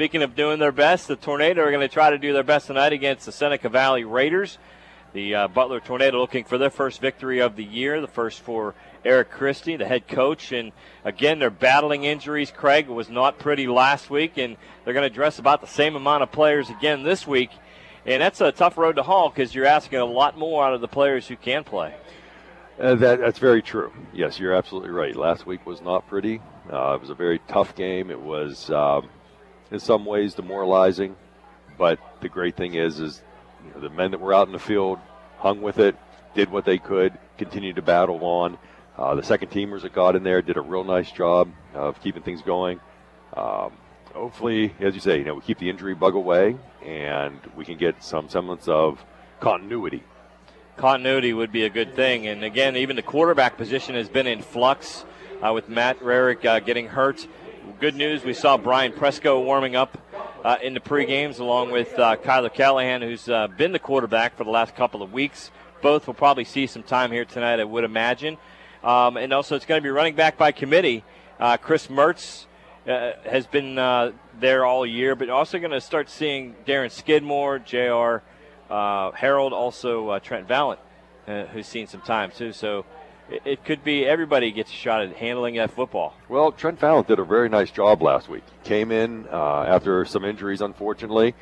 Speaking of doing their best, the Tornado are going to try to do their best tonight against the Seneca Valley Raiders. The Butler Tornado looking for their first victory of the year, the first for Eric Christie, the head coach. And, again, they're battling injuries. Craig was not pretty last week, and they're going to dress about the same amount of players again this week. And that's a tough road to haul because you're asking a lot more out of the players who can play. That's very true. Yes, you're absolutely right. Last week was not pretty. It was a very tough game. It was, in some ways, demoralizing. But the great thing is the men that were out in the field hung with it, did what they could, continued to battle on. The second teamers that got in there did a real nice job of keeping things going. Hopefully, as you say, we keep the injury bug away and we can get some semblance of continuity. Continuity would be a good thing. And, again, even the quarterback position has been in flux with Matt Rarick getting hurt. Good news, we saw Brian Presco warming up in the pre-games along with Kyler Callahan, who's been the quarterback for the last couple of weeks. Both will probably see some time here tonight, I would imagine. And also it's going to be running back by committee. Chris Mertz has been there all year, but also going to start seeing Darren Skidmore, J.R. Harold, also Trent Vallant, who's seen some time too. So it could be everybody gets a shot at handling that football. Well, Trent Vallant did a very nice job last week. Came in after some injuries, unfortunately,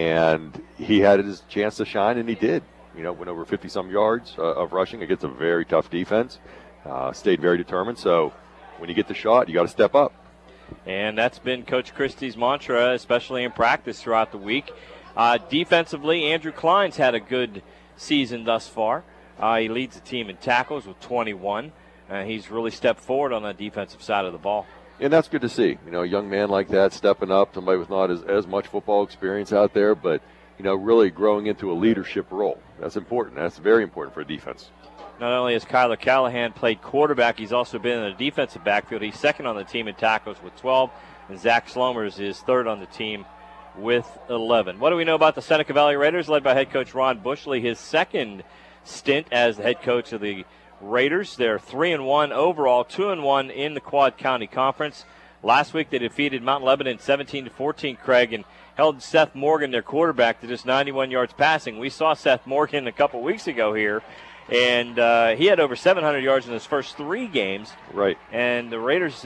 and he had his chance to shine, and he did. Went over 50-some yards of rushing against a very tough defense. Stayed very determined. So when you get the shot, you got to step up. And that's been Coach Christie's mantra, especially in practice throughout the week. Defensively, Andrew Klein's had a good season thus far. He leads the team in tackles with 21. He's really stepped forward on the defensive side of the ball. And that's good to see. A young man like that stepping up, somebody with not as much football experience out there, but, really growing into a leadership role. That's important. That's very important for a defense. Not only has Kyler Callahan played quarterback, he's also been in the defensive backfield. He's second on the team in tackles with 12, and Zach Slomers is third on the team with 11. What do we know about the Seneca Valley Raiders, led by head coach Ron Bushley, his second stint as the head coach of the Raiders? They're 3-1 overall, 2-1 in the Quad County Conference. Last week they defeated Mount Lebanon 17-14, Craig, and held Seth Morgan, their quarterback, to just 91 yards passing. We saw Seth Morgan a couple weeks ago here, and he had over 700 yards in his first 3 games. Right. And the Raiders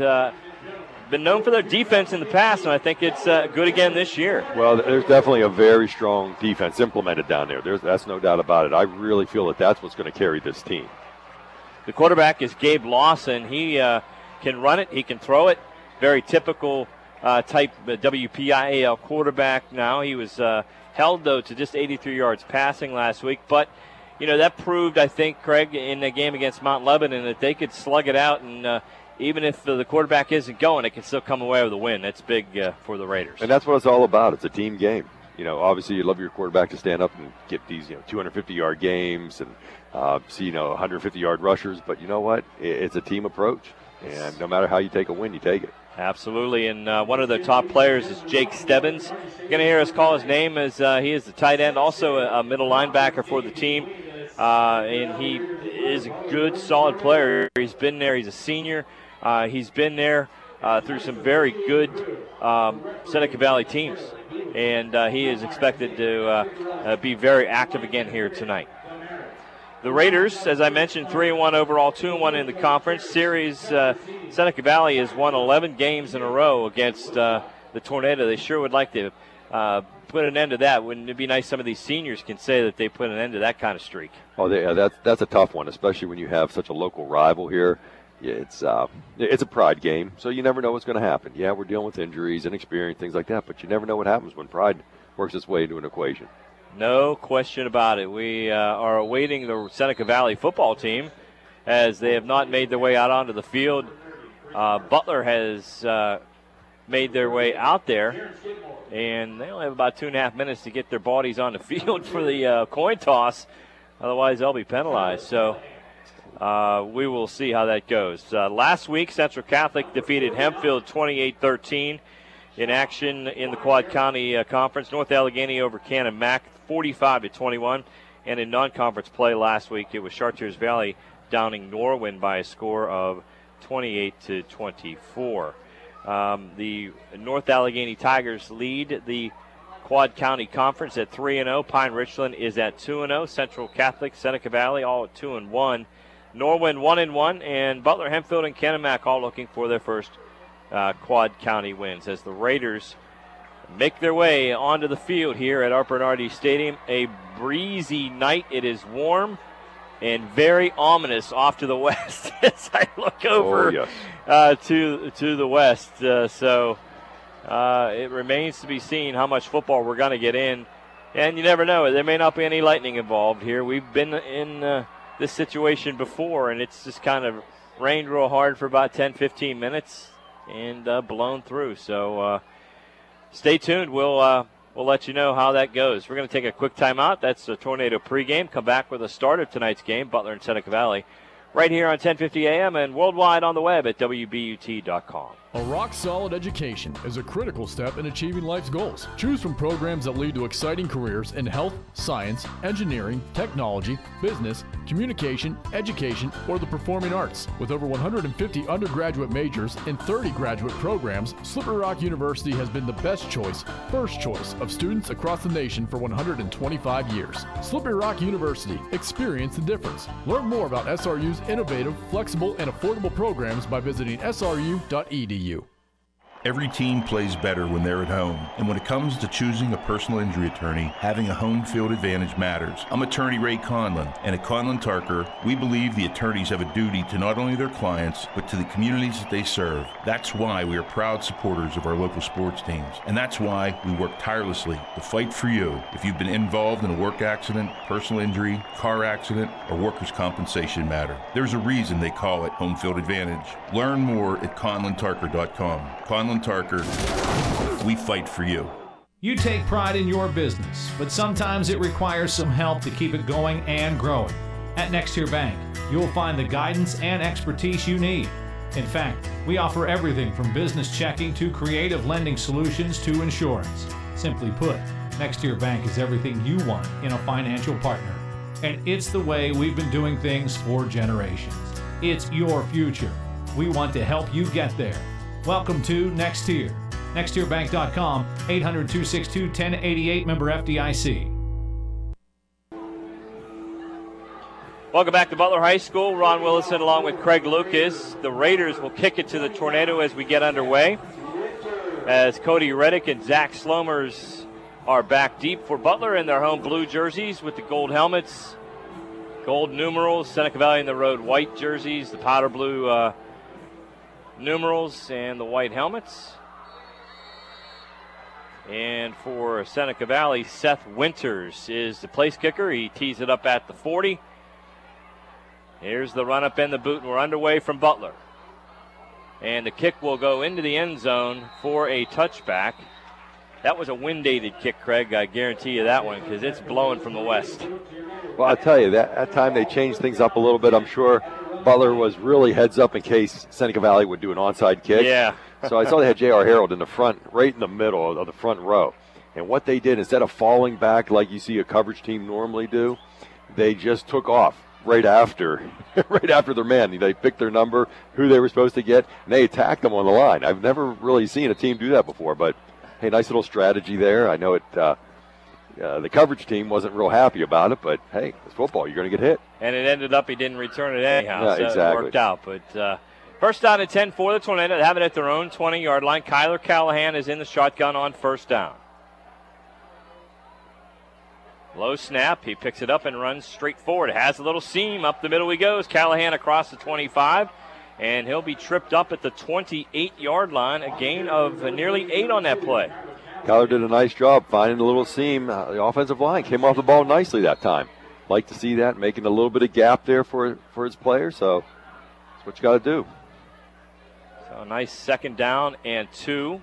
been known for their defense in the past, and I think it's good again this year. Well, there's definitely a very strong defense implemented down there. That's no doubt about it. I really feel that that's what's going to carry this team. The quarterback is Gabe Lawson. He can run it. He can throw it. Very typical type WPIAL quarterback now. He was held, though, to just 83 yards passing last week. But, that proved, I think, Craig, in the game against Mount Lebanon, that they could slug it out, and even if the quarterback isn't going, it can still come away with a win. That's big for the Raiders. And that's what it's all about. It's a team game. Obviously you love your quarterback to stand up and get these 250-yard games and see 150-yard rushers. But you know what? It's a team approach. And no matter how you take a win, you take it. Absolutely. And one of their top players is Jake Stebbins. You're going to hear us call his name as he is the tight end, also a middle linebacker for the team. And he is a good, solid player. He's been there. He's a senior. He's been there through some very good Seneca Valley teams. And he is expected to be very active again here tonight. The Raiders, as I mentioned, 3-1 overall, 2-1 in the conference series. Seneca Valley has won 11 games in a row against the Tornado. They sure would like to put an end to that. Wouldn't it be nice some of these seniors can say that they put an end to that kind of streak? Oh, that's a tough one, especially when you have such a local rival here. Yeah, it's a pride game, so you never know what's going to happen. Yeah, we're dealing with injuries, inexperience, things like that, but you never know what happens when pride works its way into an equation. No question about it. We are awaiting the Seneca Valley football team as they have not made their way out onto the field. Butler has made their way out there, and they only have about 2.5 minutes to get their bodies on the field for the coin toss. Otherwise, they'll be penalized. So we will see how that goes. Last week, Central Catholic defeated Hempfield 28-13 in action in the Quad County Conference. North Allegheny over Cannon Mac 45-21. And in non-conference play last week, it was Chartiers Valley downing Norwin by a score of 28-24. The North Allegheny Tigers lead the Quad County Conference at 3-0. Pine Richland is at 2-0. Central Catholic, Seneca Valley all at 2-1. Norwin 1-1, and Butler, Hempfield, and Kennemack all looking for their first Quad County wins as the Raiders make their way onto the field here at Art Bernardi Stadium. A breezy night. It is warm and very ominous off to the west as I look over to the west. So it remains to be seen how much football we're going to get in. And you never know. There may not be any lightning involved here. We've been in this situation before, and it's just kind of rained real hard for about 10, 15 minutes and blown through. So stay tuned. We'll let you know how that goes. We're going to take a quick timeout. That's the Tornado pregame. Come back with a start of tonight's game, Butler and Seneca Valley, right here on 1050 AM and worldwide on the web at WBUT.com. A rock-solid education is a critical step in achieving life's goals. Choose from programs that lead to exciting careers in health, science, engineering, technology, business, communication, education, or the performing arts. With over 150 undergraduate majors and 30 graduate programs, Slippery Rock University has been the best choice, first choice of students across the nation for 125 years. Slippery Rock University. Experience the difference. Learn more about SRU's innovative, flexible, and affordable programs by visiting sru.edu. Every team plays better when they're at home, and when it comes to choosing a personal injury attorney, having a home field advantage matters. I'm attorney Ray Conlon, and at Conlon Tarker, we believe the attorneys have a duty to not only their clients, but to the communities that they serve. That's why we are proud supporters of our local sports teams, and that's why we work tirelessly to fight for you if you've been involved in a work accident, personal injury, car accident, or workers' compensation matter. There's a reason they call it home field advantage. Learn more at conlontarker.com. Conlon Tarker, we fight for you. You take pride in your business, but sometimes it requires some help to keep it going and growing. At Next Tier Bank, you'll find the guidance and expertise you need. In fact, we offer everything from business checking to creative lending solutions to insurance. Simply put, Next Tier Bank is everything you want in a financial partner. And it's the way we've been doing things for generations. It's your future. We want to help you get there. Welcome to Next Tier. NextTierBank.com, 800-262-1088, member FDIC. Welcome back to Butler High School. Ron Willison along with Craig Lucas. The Raiders will kick it to the Tornado as we get underway, as Cody Reddick and Zach Slomers are back deep for Butler in their home blue jerseys with the gold helmets, gold numerals. Seneca Valley in the road white jerseys, the powder blue numerals and the white helmets. And for Seneca Valley, Seth Winters is the place kicker. He tees it up at the 40. Here's the run up in the boot, and we're underway from Butler. And the kick will go into the end zone for a touchback. That was a wind-aided kick, Craig. I guarantee you that one, because it's blowing from the west. Well, I'll tell you, that time they changed things up a little bit. I'm sure Butler was really heads up in case Seneca Valley would do an onside kick. Yeah. So I saw they had J.R. Harold in the front, right in the middle of the front row. And what they did, instead of falling back like you see a coverage team normally do, they just took off right after their man. They picked their number, who they were supposed to get, and they attacked them on the line. I've never really seen a team do that before, but hey, nice little strategy there. I know it. The coverage team wasn't real happy about it, but hey, it's football. You're going to get hit. And it ended up he didn't return it anyhow, yeah, so exactly. It worked out. But first down and 10 for the Tornado. They have it at their own 20-yard line. Kyler Callahan is in the shotgun on first down. Low snap. He picks it up and runs straight forward. Has a little seam. Up the middle he goes. Callahan across the 25. And he'll be tripped up at the 28-yard line. A gain of nearly 8 on that play. Kyler did a nice job finding a little seam. The offensive line came off the ball nicely that time. Like to see that, making a little bit of gap there for his players. So that's what you got to do. So a nice second down and 2.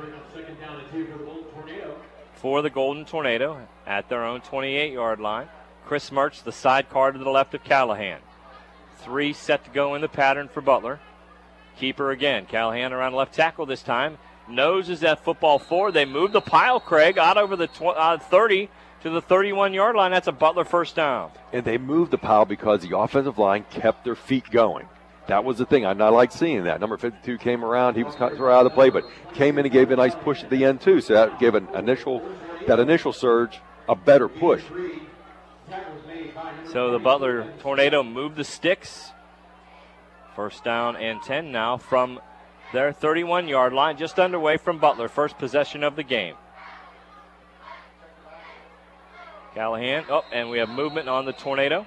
For the Golden Tornado at their own 28-yard line. Chris Mertz, the sidecar to the left of Callahan. 3 set to go in the pattern for Butler. Keeper again. Callahan around left tackle this time. Noses that football forward. They move the pile, Craig, out over the 30 to the 31-yard line. That's a Butler first down. And they moved the pile because the offensive line kept their feet going. That was the thing. I like seeing that. Number 52 came around. He was kind of thrown out of the play, but came in and gave a nice push at the end, too. So that gave that initial surge a better push. So the Butler Tornado moved the sticks. First down and 10 now from their 31-yard line, just underway from Butler. First possession of the game. Callahan. Oh, and we have movement on the Tornado.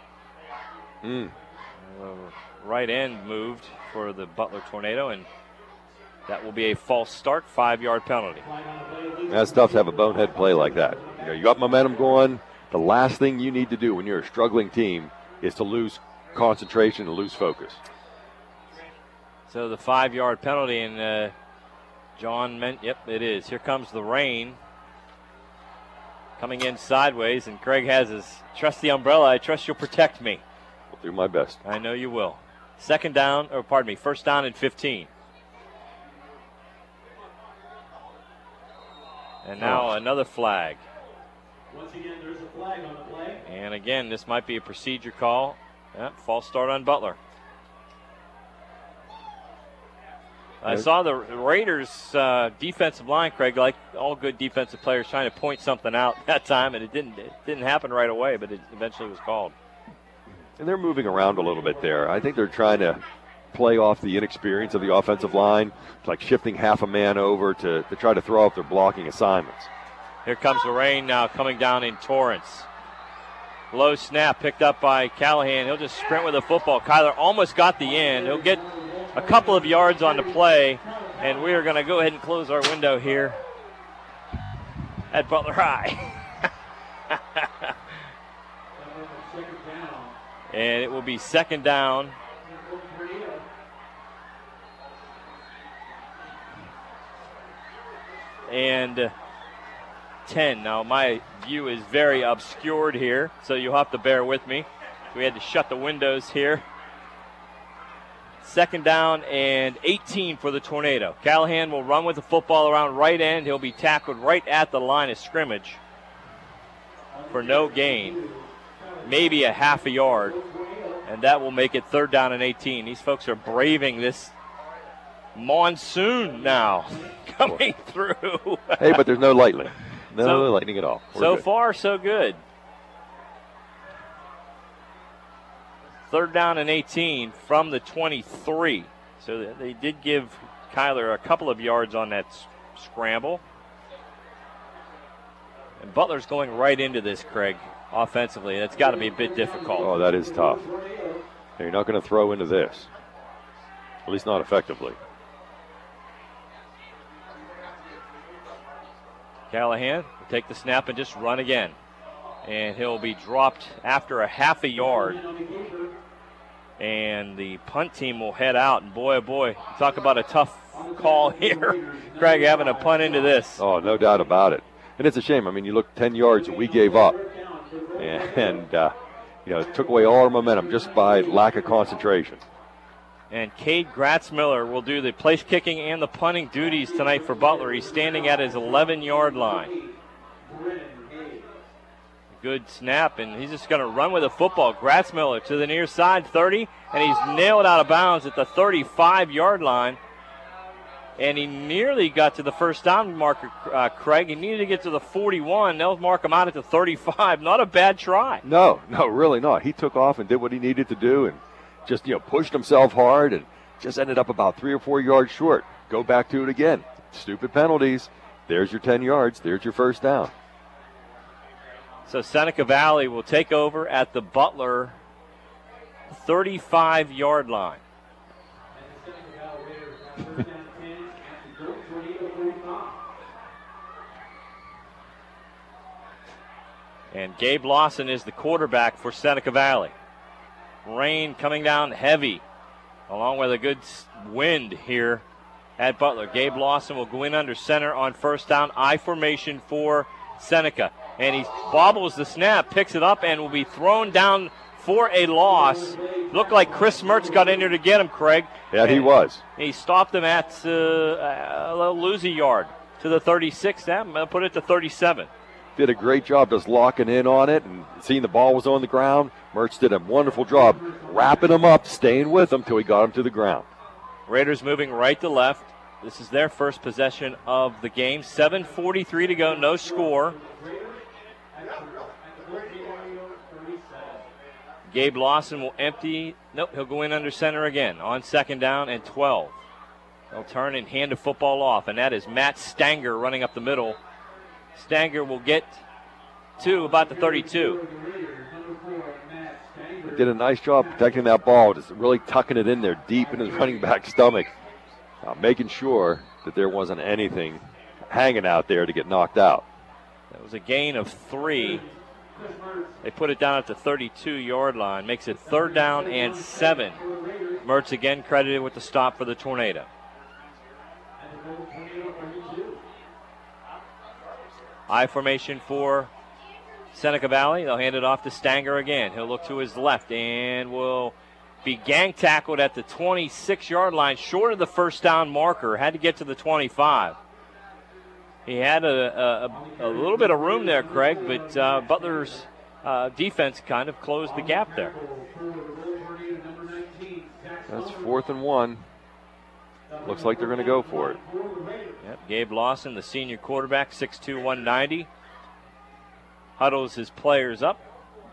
Right end moved for the Butler Tornado, and that will be a false start, 5-yard penalty. That's tough to have a bonehead play like that. You got momentum going. The last thing you need to do when you're a struggling team is to lose concentration and lose focus. So the 5-yard penalty, and John meant, yep, it is. Here comes the rain coming in sideways, and Craig has his trust the umbrella. I trust you'll protect me. I'll do my best. I know you will. First down and 15. And now another flag. Once again, there's a flag on the play. And again, this might be a procedure call. False start on Butler. I saw the Raiders' defensive line, Craig, like all good defensive players, trying to point something out that time, and it didn't happen right away, but it eventually was called. And they're moving around a little bit there. I think they're trying to play off the inexperience of the offensive line, like shifting half a man over to try to throw off their blocking assignments. Here comes the rain now coming down in torrents. Low snap picked up by Callahan. He'll just sprint with the football. Kyler almost got the end. He'll get a couple of yards on the play, and we are going to go ahead and close our window here at Butler High. And it will be second down. And 10. Now, my view is very obscured here, so you'll have to bear with me. We had to shut the windows here. Second down and 18 for the Tornado. Callahan will run with the football around right end. He'll be tackled right at the line of scrimmage for no gain, maybe a half a yard, and that will make it third down and 18. These folks are braving this monsoon now coming through. Hey, but there's no lightning. No lightning at all. So far, so good. Third down and 18 from the 23. So they did give Kyler a couple of yards on that scramble. And Butler's going right into this, Craig, offensively. That's got to be a bit difficult. Oh, that is tough. You're not going to throw into this, at least not effectively. Callahan will take the snap and just run again. And he'll be dropped after a half a yard. And the punt team will head out. And boy, oh boy, talk about a tough call here. Craig having a punt into this. Oh, no doubt about it. And it's a shame. I mean, you look 10 yards that we gave up. And it took away all our momentum just by lack of concentration. And Cade Gratzmiller will do the place kicking and the punting duties tonight for Butler. He's standing at his 11-yard line. Good snap, and he's just going to run with the football. Gratzmiller to the near side, 30, and he's nailed out of bounds at the 35-yard line. And he nearly got to the first down marker, Craig. He needed to get to the 41. They'll mark him out at the 35. Not a bad try. No, really not. He took off and did what he needed to do and just, pushed himself hard and just ended up about 3 or 4 yards short. Go back to it again. Stupid penalties. There's your 10 yards. There's your first down. So Seneca Valley will take over at the Butler 35-yard line. And Gabe Lawson is the quarterback for Seneca Valley. Rain coming down heavy, along with a good wind here at Butler. Gabe Lawson will go in under center on first down. I formation for Seneca. And he bobbles the snap, picks it up, and will be thrown down for a loss. Looked like Chris Mertz got in there to get him, Craig. Yeah, he was. He stopped him at a little losing yard to the 36. That put it to 37. did a great job just locking in on it and seeing the ball was on the ground. Mertz did a wonderful job wrapping him up, staying with him till he got him to the ground. Raiders moving right to left. This is their first possession of the game. 7:43 to go, no score. Gabe Lawson will empty. Nope, he'll go in under center again on 2nd down and 12. They'll turn and hand the football off, and that is Matt Stanger running up the middle. Stanger will get to about the 32. He did a nice job protecting that ball, just really tucking it in there deep in his running back's stomach, making sure that there wasn't anything hanging out there to get knocked out. That was a gain of 3. They put it down at the 32-yard line. Makes it 3rd down and 7. Mertz again credited with the stop for the Tornado. I formation for Seneca Valley. They'll hand it off to Stanger again. He'll look to his left and will be gang tackled at the 26-yard line, short of the first down marker. Had to get to the 25. He had a little bit of room there, Craig, but Butler's defense kind of closed the gap there. That's 4th and 1. Looks like they're going to go for it. Yep, Gabe Lawson, the senior quarterback, 6'2", 190. Huddles his players up.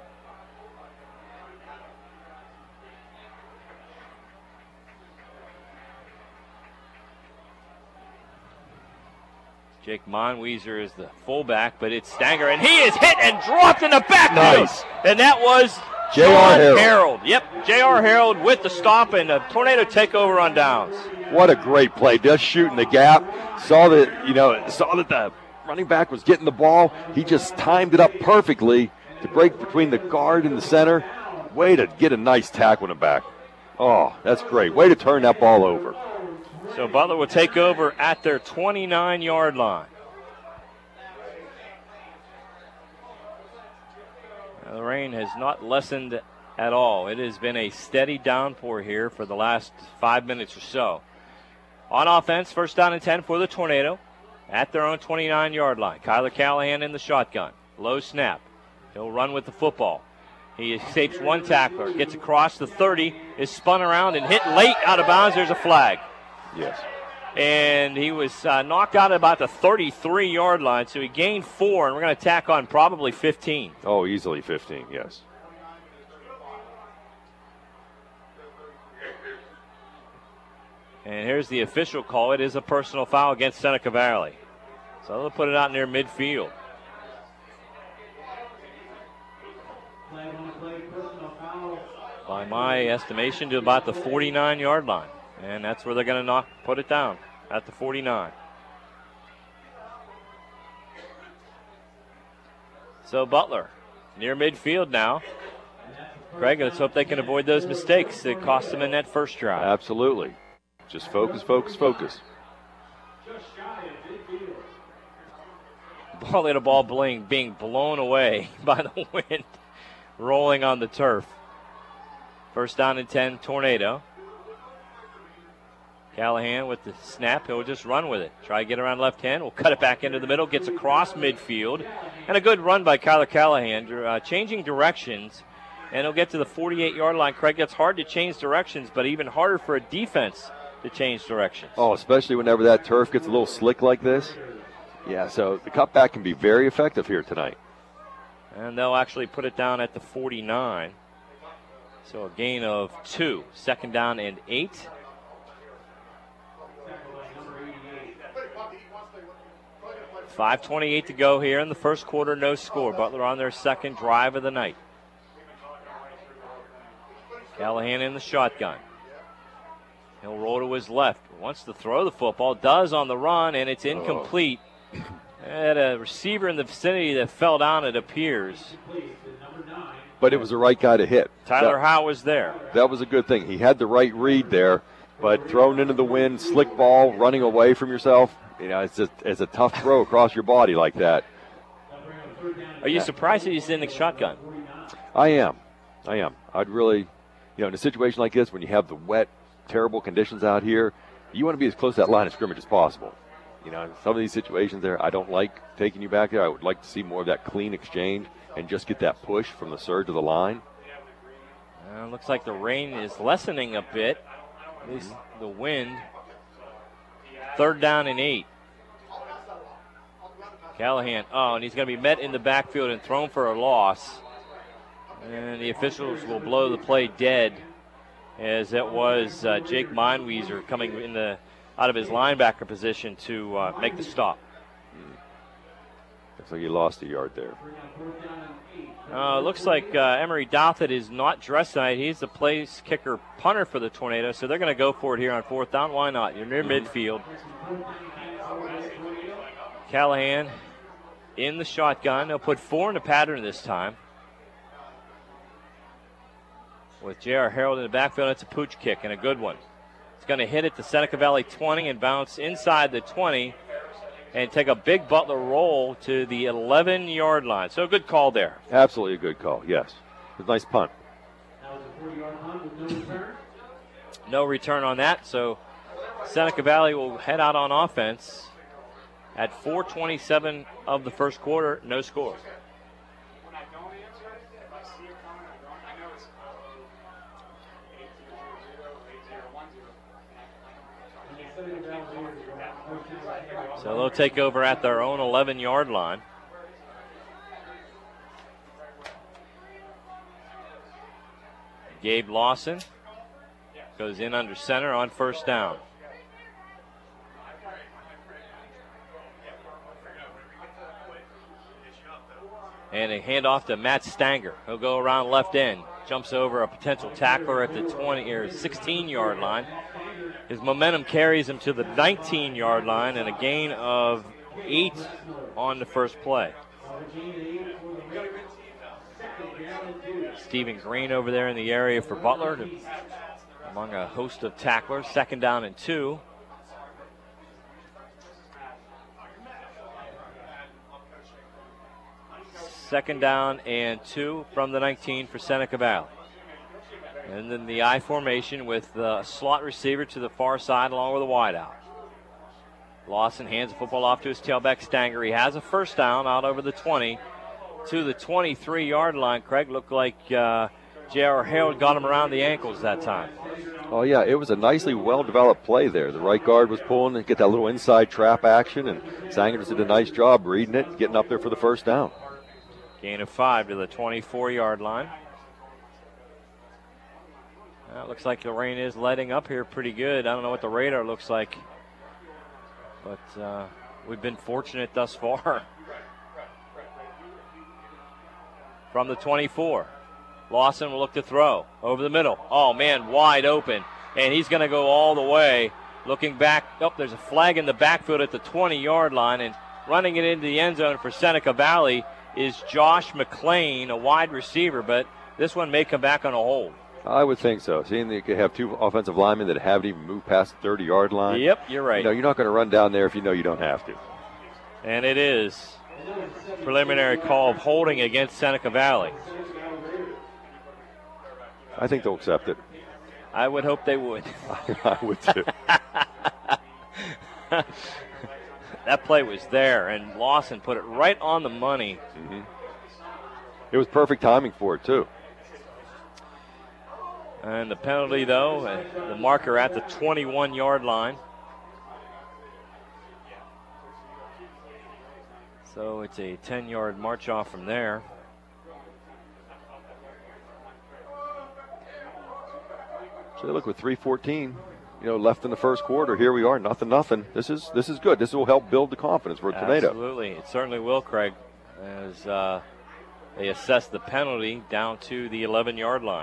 Jake Monweeser is the fullback, but it's Stanger, and he is hit and dropped in the backfield. Nice. And that was J.R. Harold. Yep, J.R. Harold with the stop and the Tornado takeover on downs. What a great play. Just shooting the gap. Saw that the running back was getting the ball. He just timed it up perfectly to break between the guard and the center. Way to get a nice tackle in the back. Oh, that's great. Way to turn that ball over. So Butler will take over at their 29-yard line. Now, the rain has not lessened at all. It has been a steady downpour here for the last 5 minutes or so. On offense, 1st down and 10 for the Tornado at their own 29-yard line. Kyler Callahan in the shotgun. Low snap. He'll run with the football. He escapes one tackler, gets across the 30, is spun around and hit late out of bounds. There's a flag. Yes. And he was knocked out at about the 33-yard line, so he gained 4, and we're going to tack on probably 15. Oh, easily 15, yes. And here's the official call. It is a personal foul against Seneca Valley. So they'll put it out near midfield. By my estimation, to about the 49-yard line. And that's where they're going to put it down, at the 49. So Butler, near midfield now. Craig, let's hope they can avoid those mistakes that cost them in that first drive. Absolutely. Just focus, focus, focus. Ball being blown away by the wind, rolling on the turf. 1st down and 10, Tornado. Callahan with the snap. He'll just run with it. Try to get around left hand. We'll cut it back into the middle. Gets across midfield. And a good run by Kyler Callahan. Changing directions. And he'll get to the 48-yard line. Craig, it's hard to change directions, but even harder for a defense to change directions. Oh, especially whenever that turf gets a little slick like this. Yeah, so the cutback can be very effective here tonight. And they'll actually put it down at the 49. So a gain of 2. 2nd down and 8. .5:28 to go here in the first quarter, no score. Butler on their second drive of the night. Callahan in the shotgun. He'll roll to his left. Wants to throw the football, does on the run, and it's incomplete. Had a receiver in the vicinity that fell down, it appears. But it was the right guy to hit. Tyler Howe was there. That was a good thing. He had the right read there, but thrown into the wind, slick ball, running away from yourself. It's a tough throw across your body like that. Are you surprised that he's in the shotgun? I am. I'd really, in a situation like this, when you have the wet, terrible conditions out here, you want to be as close to that line of scrimmage as possible. You know, in some of these situations there, I don't like taking you back there. I would like to see more of that clean exchange and just get that push from the surge of the line. Looks like the rain is lessening a bit, at least the wind. 3rd down and 8. Callahan, and he's going to be met in the backfield and thrown for a loss. And the officials will blow the play dead, as it was Jake Meinwieser coming out of his linebacker position to make the stop. Looks like he lost a yard there. Looks like Emery Dothett is not dressed tonight. He's the place kicker punter for the Tornado, so they're going to go for it here on 4th down. Why not? You're near midfield. Callahan in the shotgun. They'll put 4 in the pattern this time. With J.R. Harold in the backfield, it's a pooch kick and a good one. It's going to hit at the Seneca Valley 20 and bounce inside the 20 and take a big Butler roll to the 11-yard line. So a good call there. Absolutely a good call, yes. It was a nice punt. No return on that, so Seneca Valley will head out on offense at 4:27 of the first quarter, no score. So they'll take over at their own 11-yard line. Gabe Lawson goes in under center on 1st down. And a handoff to Matt Stanger. He'll go around left end. Jumps over a potential tackler at the 20 or 16-yard line. His momentum carries him to the 19-yard line and a gain of 8 on the first play. Stephen Green over there in the area for Butler among a host of tacklers. 2nd down and 2. Second down and 2 from the 19 for Seneca Valley. And then the I formation with the slot receiver to the far side along with a wideout. Lawson hands the football off to his tailback Stanger. He has a 1st down out over the 20 to the 23-yard line. Craig, looked like J.R. Harold got him around the ankles that time. Oh, yeah, it was a nicely well-developed play there. The right guard was pulling to get that little inside trap action, and Stanger did a nice job reading it, getting up there for the 1st down. Gain of 5 to the 24-yard line. It looks like the rain is letting up here pretty good. I don't know what the radar looks like, but we've been fortunate thus far. From the 24, Lawson will look to throw over the middle. Oh, man, wide open, and he's going to go all the way. Looking back, there's a flag in the backfield at the 20-yard line, and running it into the end zone for Seneca Valley is Josh McClain, a wide receiver, but this one may come back on a hold. I would think so. Seeing that you could have 2 offensive linemen that haven't even moved past the 30-yard line. Yep, you're right. You're not going to run down there if you know you don't have to. And it is preliminary call of holding against Seneca Valley. I think they'll accept it. I would hope they would. I would too. That play was there, and Lawson put it right on the money. Mm-hmm. It was perfect timing for it, too. And the penalty, though, the marker at the 21-yard line. So it's a 10-yard march off from there. So they look with 3:14, left in the first quarter. Here we are, nothing. This is good. This will help build the confidence for Tornado. Absolutely, it certainly will, Craig, as they assess the penalty down to the 11-yard line.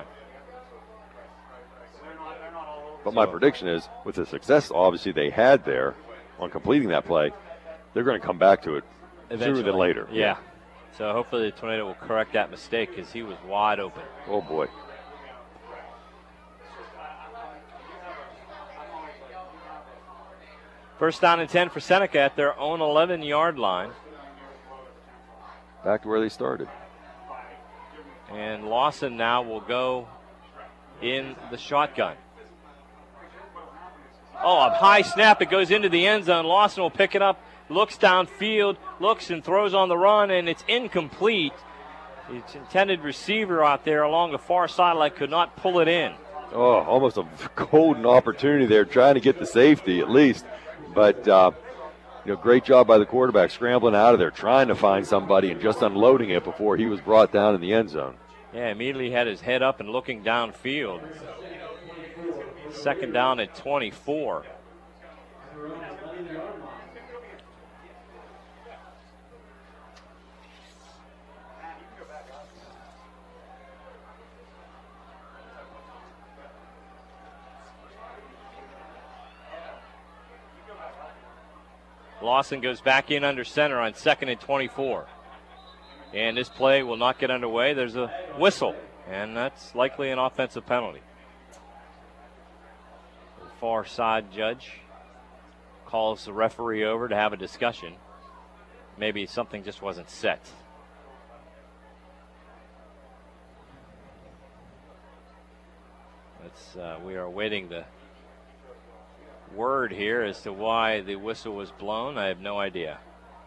But my prediction is, with the success obviously they had there on completing that play, they're going to come back to it eventually, sooner than later. Yeah. So hopefully the Tornado will correct that mistake because he was wide open. Oh, boy. First down and 10 for Seneca at their own 11-yard line. Back to where they started. And Lawson now will go in the shotgun. a high snap. It goes into the end zone. Lawson will pick it up, looks downfield, looks and throws on the run, and it's incomplete. Its intended receiver out there along the far sideline could not pull it in. Oh, almost a golden opportunity there, trying to get the safety at least. But, great job by the quarterback scrambling out of there, trying to find somebody and just unloading it before he was brought down in the end zone. Yeah, immediately had his head up and looking downfield. Second down at 24. Lawson goes back in under center on 2nd and 24. And this play will not get underway. There's a whistle, and that's likely an offensive penalty. The far side judge calls the referee over to have a discussion. Maybe something just wasn't set. We are awaiting the word here as to why the whistle was blown. I have no idea.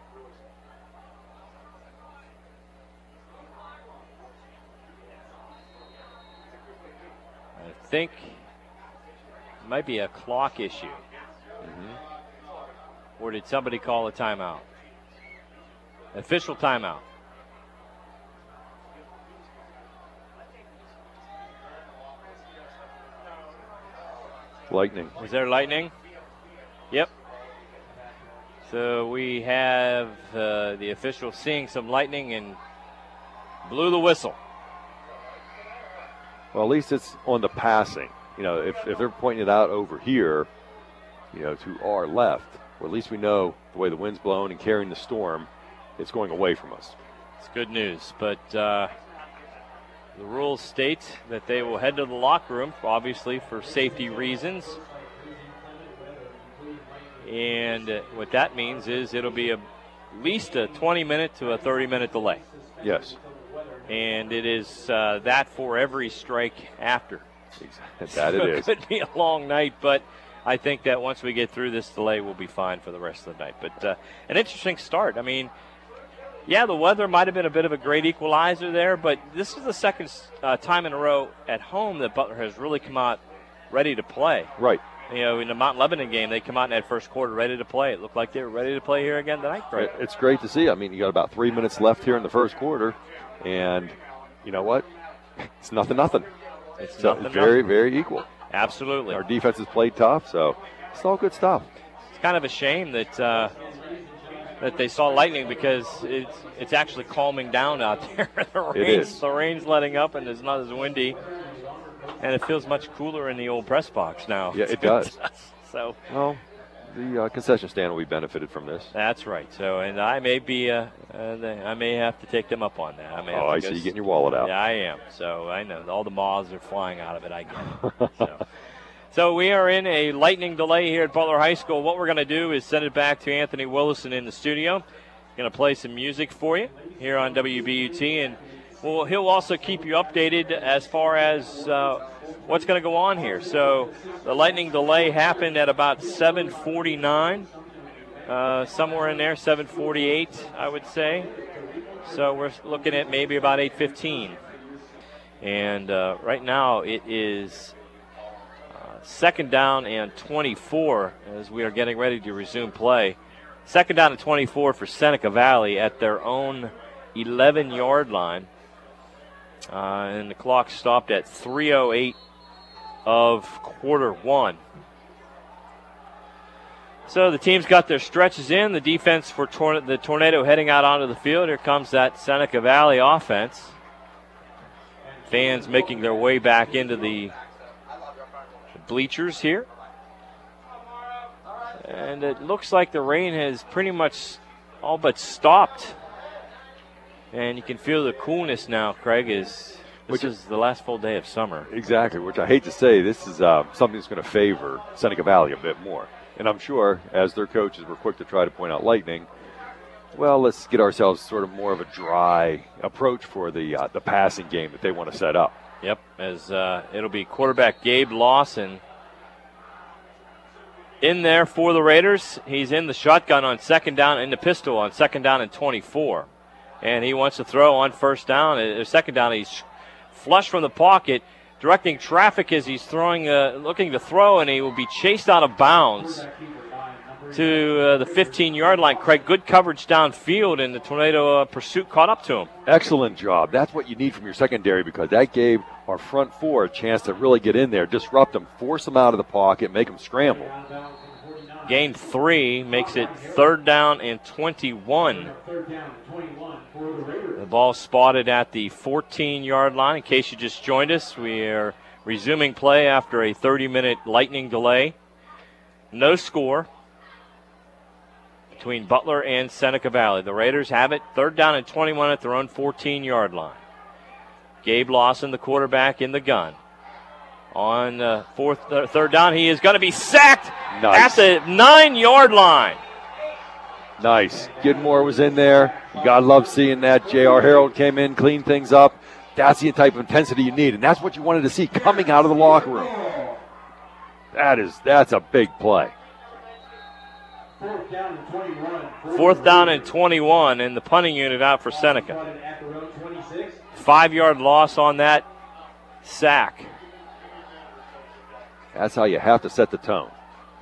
I think it might be a clock issue. Or did somebody call a timeout? Official timeout. Lightning. Was there lightning? Yep. So we have the official seeing some lightning and blew the whistle. Well, at least it's on the passing. If they're pointing it out over here, to our left, or at least we know the way the wind's blowing and carrying the storm, it's going away from us. It's good news, but the rules state that they will head to the locker room, obviously for safety reasons. And what that means is it'll be at least a 20-minute to a 30-minute delay. Yes. And it is that for every strike after. That it is. It could be a long night, but I think that once we get through this delay, we'll be fine for the rest of the night. But an interesting start. I mean, yeah, the weather might have been a bit of a great equalizer there, but this is the second time in a row at home that Butler has really come out ready to play. Right. In the Mount Lebanon game, they come out in that first quarter ready to play. It looked like they were ready to play here again tonight. Right. It's great to see. I mean, you got about 3 minutes left here in the first quarter, and you know what? It's nothing. It's very, very equal. Absolutely. Our defense has played tough, so it's all good stuff. It's kind of a shame that that they saw lightning because it's actually calming down out there. The rain's letting up and it's not as windy, and it feels much cooler in the old press box now. Yeah, it does. So, well, the concession stand will be benefited from this. That's right. So, and I may be, I may have to take them up on that. I see you getting your wallet out. Yeah, I am. So I know all the moths are flying out of it. I get it. So we are in a lightning delay here at Butler High School. What we're going to do is send it back to Anthony Willison in the studio. Going to play some music for you here on WBUT, and he'll also keep you updated as far as what's going to go on here. So the lightning delay happened at about 7:49, somewhere in there, 7:48, I would say. So we're looking at maybe about 8:15. And right now it is second down and 24 as we are getting ready to resume play. Second down and 24 for Seneca Valley at their own 11-yard line. And the clock stopped at 3:08 of quarter one. So the team's got their stretches in. The defense for the Tornado heading out onto the field. Here comes that Seneca Valley offense. Fans making their way back into the bleachers here. And it looks like the rain has pretty much all but stopped. And you can feel the coolness now, Craig, which is the last full day of summer. Exactly, which I hate to say, this is something that's going to favor Seneca Valley a bit more. And I'm sure, as their coaches were quick to try to point out lightning, well, let's get ourselves sort of more of a dry approach for the passing game that they want to set up. Yep, as it'll be quarterback Gabe Lawson in there for the Raiders. He's in the shotgun on second down, in the pistol on second down and 24. And he wants to throw on first down. Second down, he's flush from the pocket, directing traffic as he's throwing, looking to throw, and he will be chased out of bounds to the 15-yard line. Craig, good coverage downfield, and the Tornado pursuit caught up to him. Excellent job. That's what you need from your secondary, because that gave our front four a chance to really get in there, disrupt them, force them out of the pocket, make them scramble. Gain 3 makes it third down and 21. The ball spotted at the 14-yard line. In case you just joined us, we are resuming play after a 30-minute lightning delay. No score between Butler and Seneca Valley. The Raiders have it third down and 21 at their own 14-yard line. Gabe Lawson, the quarterback, in the gun. On third down, he is going to be sacked at the 9-yard line. Nice. Gidmore was in there. You got to love seeing that. J.R. Harold came in, cleaned things up. That's the type of intensity you need, and that's what you wanted to see coming out of the locker room. That's a big play. Fourth down and 21, and the punting unit out for Seneca. 5-yard loss on that sack. That's how you have to set the tone.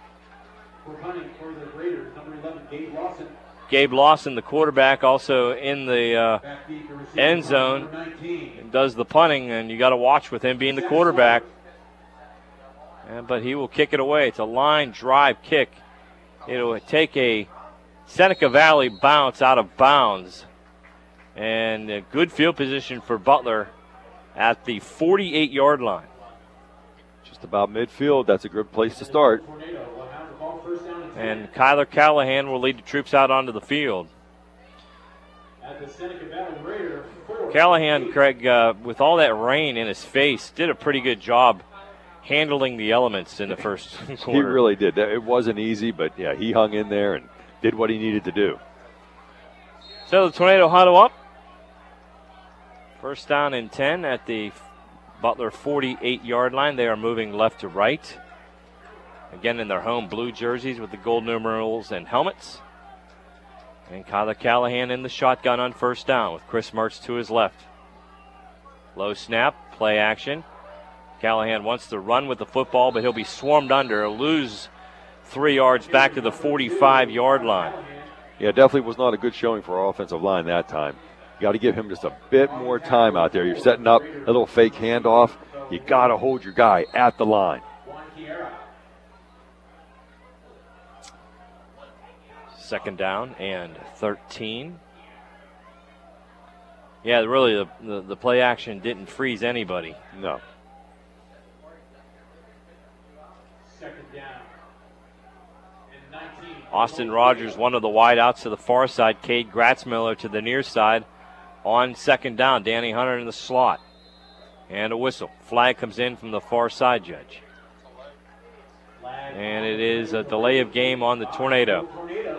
Gabe Lawson, the quarterback, also in the end zone, and does the punting, and you got to watch with him being the quarterback. But he will kick it away. It's a line drive kick. It'll take a Seneca Valley bounce out of bounds. And a good field position for Butler at the 48-yard line. Just about midfield. That's a good place to start. And Kyler Callahan will lead the troops out onto the field. Callahan, Craig, with all that rain in his face, did a pretty good job handling the elements in the first quarter. He really did. It wasn't easy, but, yeah, he hung in there and did what he needed to do. So the Tornado huddle up. First down and 10 at the Butler 48-yard line. They are moving left to right. Again in their home blue jerseys with the gold numerals and helmets. And Kyler Callahan in the shotgun on first down with Chris Mertz to his left. Low snap, play action. Callahan wants to run with the football, but he'll be swarmed under. He'll lose 3 yards back to the 45-yard line. Yeah, definitely was not a good showing for our offensive line that time. You got to give him just a bit more time out there. You're setting up a little fake handoff. You got to hold your guy at the line. Second down and 13. Yeah, really the play action didn't freeze anybody. No. Second down. And 19. Austin Rogers, one of the wideouts to the far side. Cade Gratzmiller to the near side. On second down, Danny Hunter in the slot. And a whistle. Flag comes in from the far side, Judge. And it is a delay of game on the Tornado.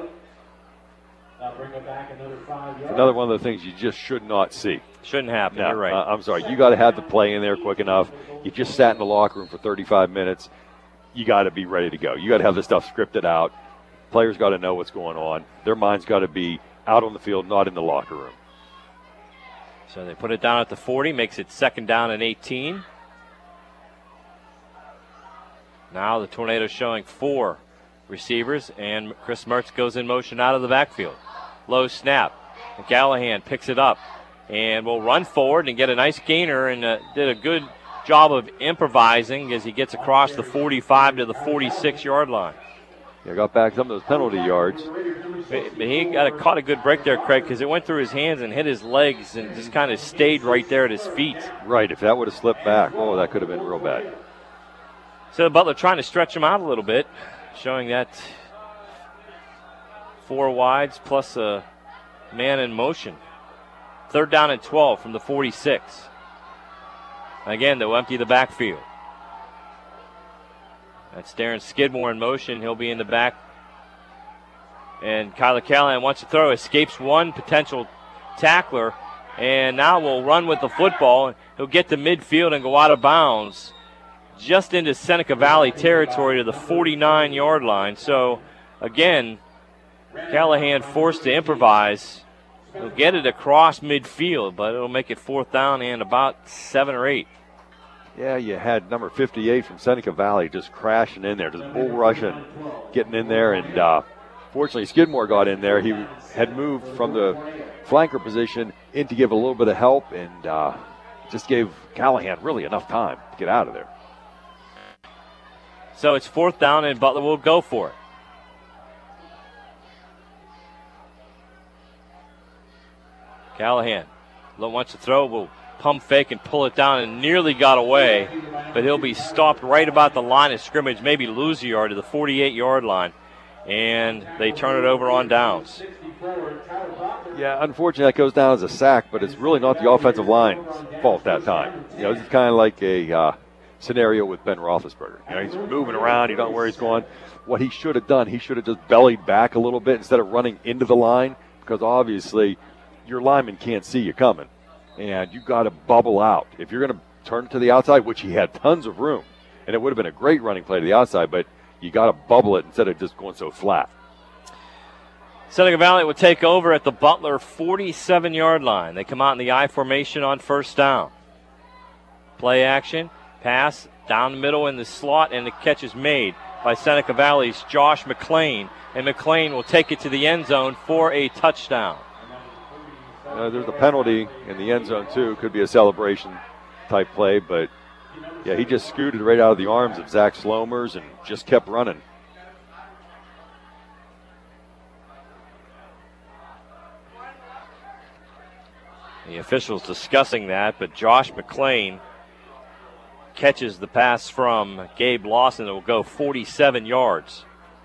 Another one of the things you just should not see. Shouldn't happen. No, You're right. I'm sorry. You got to have the play in there quick enough. You just sat in the locker room for 35 minutes. You got to be ready to go. You got to have this stuff scripted out. Players got to know what's going on. Their minds got to be out on the field, not in the locker room. So they put it down at the 40, makes it second down and 18. Now the Tornado showing 4 receivers, and Chris Mertz goes in motion out of the backfield. Low snap. And Callahan picks it up and will run forward and get a nice gainer, and did a good job of improvising as he gets across the 45 to the 46-yard line. Yeah, got back some of those penalty yards. But he caught a good break there, Craig, because it went through his hands and hit his legs and just kind of stayed right there at his feet. Right, if that would have slipped back, oh, that could have been real bad. So Butler trying to stretch him out a little bit, showing that 4 wides plus a man in motion. Third down and 12 from the 46. Again, they'll empty the backfield. That's Darren Skidmore in motion. He'll be in the back. And Kyler Callahan wants to throw. Escapes one potential tackler. And now will run with the football. He'll get to midfield and go out of bounds just into Seneca Valley territory to the 49-yard line. So, again, Callahan forced to improvise. He'll get it across midfield, but it'll make it 4th down and about 7 or 8. Yeah, you had number 58 from Seneca Valley just crashing in there, just bull rushing, getting in there, and fortunately Skidmore got in there. He had moved from the flanker position in to give a little bit of help, and just gave Callahan really enough time to get out of there. So it's 4th down, and Butler will go for it. Callahan wants to throw, will pump fake and pull it down, and nearly got away, but he'll be stopped right about the line of scrimmage, maybe lose a yard to the 48-yard line, and they turn it over on downs. Yeah, unfortunately that goes down as a sack, but it's really not the offensive line's fault that time. You know, it's kind of like a scenario with Ben Roethlisberger. You know, he's moving around, you don't know where he's going. What he should have done, he should have just bellied back a little bit instead of running into the line, because obviously your lineman can't see you coming, and you've got to bubble out. If you're going to turn to the outside, which he had tons of room, and it would have been a great running play to the outside, but you got to bubble it instead of just going so flat. Seneca Valley will take over at the Butler 47-yard line. They come out in the I formation on 1st down. Play action, pass down the middle in the slot, and the catch is made by Seneca Valley's Josh McLean, and McLean will take it to the end zone for a touchdown. There's a penalty in the end zone, too. Could be a celebration type play, but, yeah, he just scooted right out of the arms of Zach Slomers and just kept running. The officials discussing that, but Josh McLean catches the pass from Gabe Lawson. It will go 47 yards.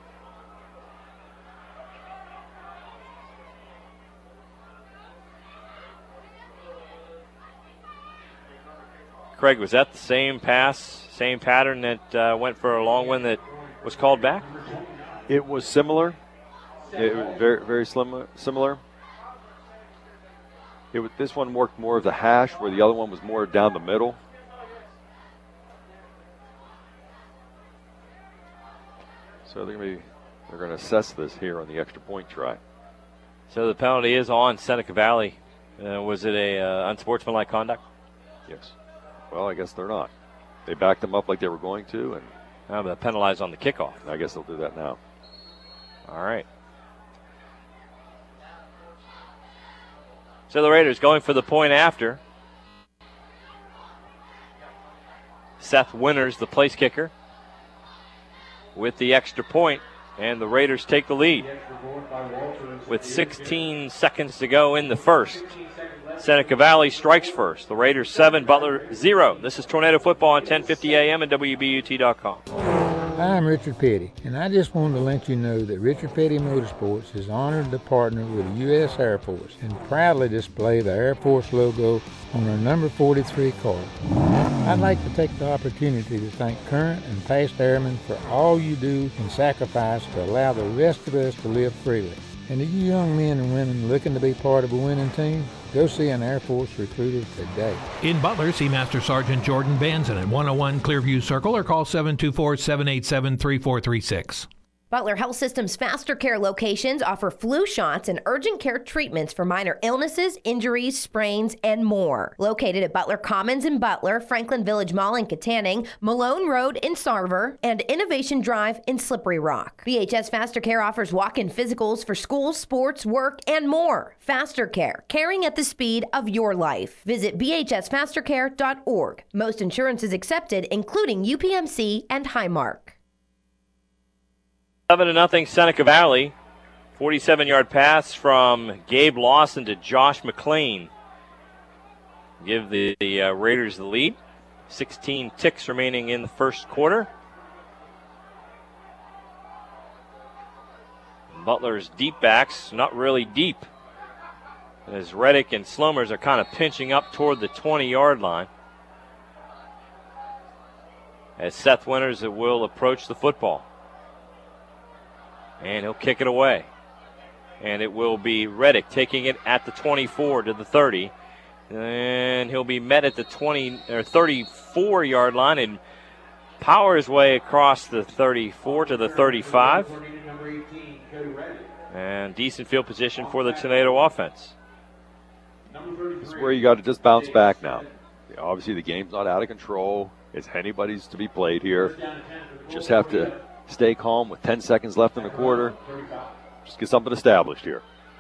Craig, was that the same pass, same pattern that went for a long one that was called back? It was similar. It was very, very similar. This one worked more of the hash, where the other one was more down the middle. So they're going to assess this here on the extra point try. So the penalty is on Seneca Valley. Was it a unsportsmanlike conduct? Yes. Well, I guess they're not. They backed them up like they were going to, and they'll penalize on the kickoff. I guess they'll do that now. All right. So the Raiders going for the point after. Seth Winters, the place kicker, with the extra point, and the Raiders take the lead. With 16 seconds to go in the first, Seneca Valley strikes first. The Raiders 7, Butler 0. This is Tornado Football on 1050 AM and WBUT.com. Hi, I'm Richard Petty, and I just wanted to let you know that Richard Petty Motorsports is honored to partner with the U.S. Air Force and proudly display the Air Force logo on our number 43 car. I'd like to take the opportunity to thank current and past airmen for all you do and sacrifice to allow the rest of us to live freely. And to you young men and women looking to be part of a winning team, go see an Air Force recruiter today. In Butler, see Master Sergeant Jordan Banzan at 101 Clearview Circle or call 724-787-3436. Butler Health System's Faster Care locations offer flu shots and urgent care treatments for minor illnesses, injuries, sprains, and more. Located at Butler Commons in Butler, Franklin Village Mall in Katanning, Malone Road in Sarver, and Innovation Drive in Slippery Rock. BHS Faster Care offers walk-in physicals for schools, sports, work, and more. Faster Care, caring at the speed of your life. Visit bhsfastercare.org. Most insurance is accepted, including UPMC and Highmark. 7-0 Seneca Valley. 47-yard pass from Gabe Lawson to Josh McLean. Give the Raiders the lead. 16 ticks remaining in the first quarter. Butler's deep backs, not really deep, as Reddick and Slomers are kind of pinching up toward the 20-yard line. As Seth Winters will approach the football. And he'll kick it away. And it will be Reddick taking it at the 24 to the 30. And he'll be met at the 34-yard line. And power his way across the 34 to the 35. And decent field position for the Tornado offense. This is where you got to just bounce back now. Obviously, the game's not out of control. It's anybody's to be played here. Just have to stay calm with 10 seconds left in the quarter. Just get something established here.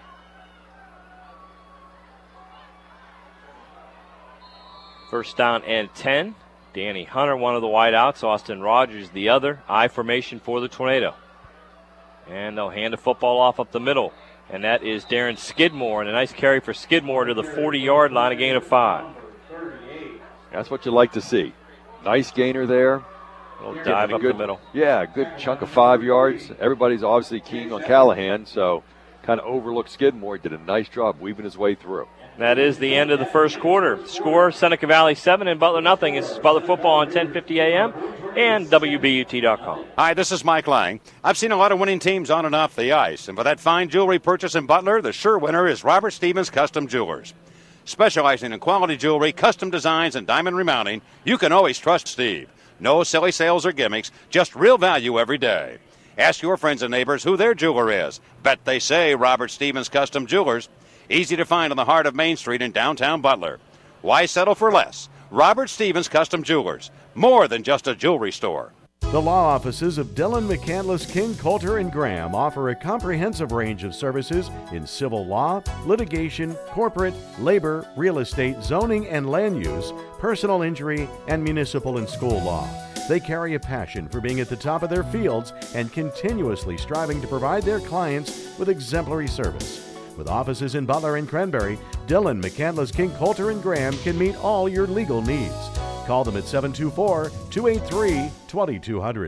First down and 10. Danny Hunter, one of the wideouts. Austin Rogers, the other. I formation for the Tornado. And they'll hand the football off up the middle. And that is Darren Skidmore. And a nice carry for Skidmore to the 40-yard line, a gain of 5. That's what you like to see. Nice gainer there. A little dive up the middle. Yeah, a good chunk of 5 yards. Everybody's obviously keen on Callahan, so kind of overlooked Skidmore. Did a nice job weaving his way through. That is the end of the first quarter. Score, Seneca Valley 7 and Butler nothing. This is Butler football on 1050 a.m. and WBUT.com. Hi, this is Mike Lang. I've seen a lot of winning teams on and off the ice, and for that fine jewelry purchase in Butler, the sure winner is Robert Stevens Custom Jewelers. Specializing in quality jewelry, custom designs, and diamond remounting, you can always trust Steve. No silly sales or gimmicks, just real value every day. Ask your friends and neighbors who their jeweler is. Bet they say Robert Stevens Custom Jewelers. Easy to find in the heart of Main Street in downtown Butler. Why settle for less? Robert Stevens Custom Jewelers. More than just a jewelry store. The law offices of Dillon, McCandless, King, Coulter, and Graham offer a comprehensive range of services in civil law, litigation, corporate, labor, real estate, zoning and land use, personal injury, and municipal and school law. They carry a passion for being at the top of their fields and continuously striving to provide their clients with exemplary service. With offices in Butler and Cranberry, Dillon, McCandless, King, Coulter, and Graham can meet all your legal needs. Call them at 724-283-2200.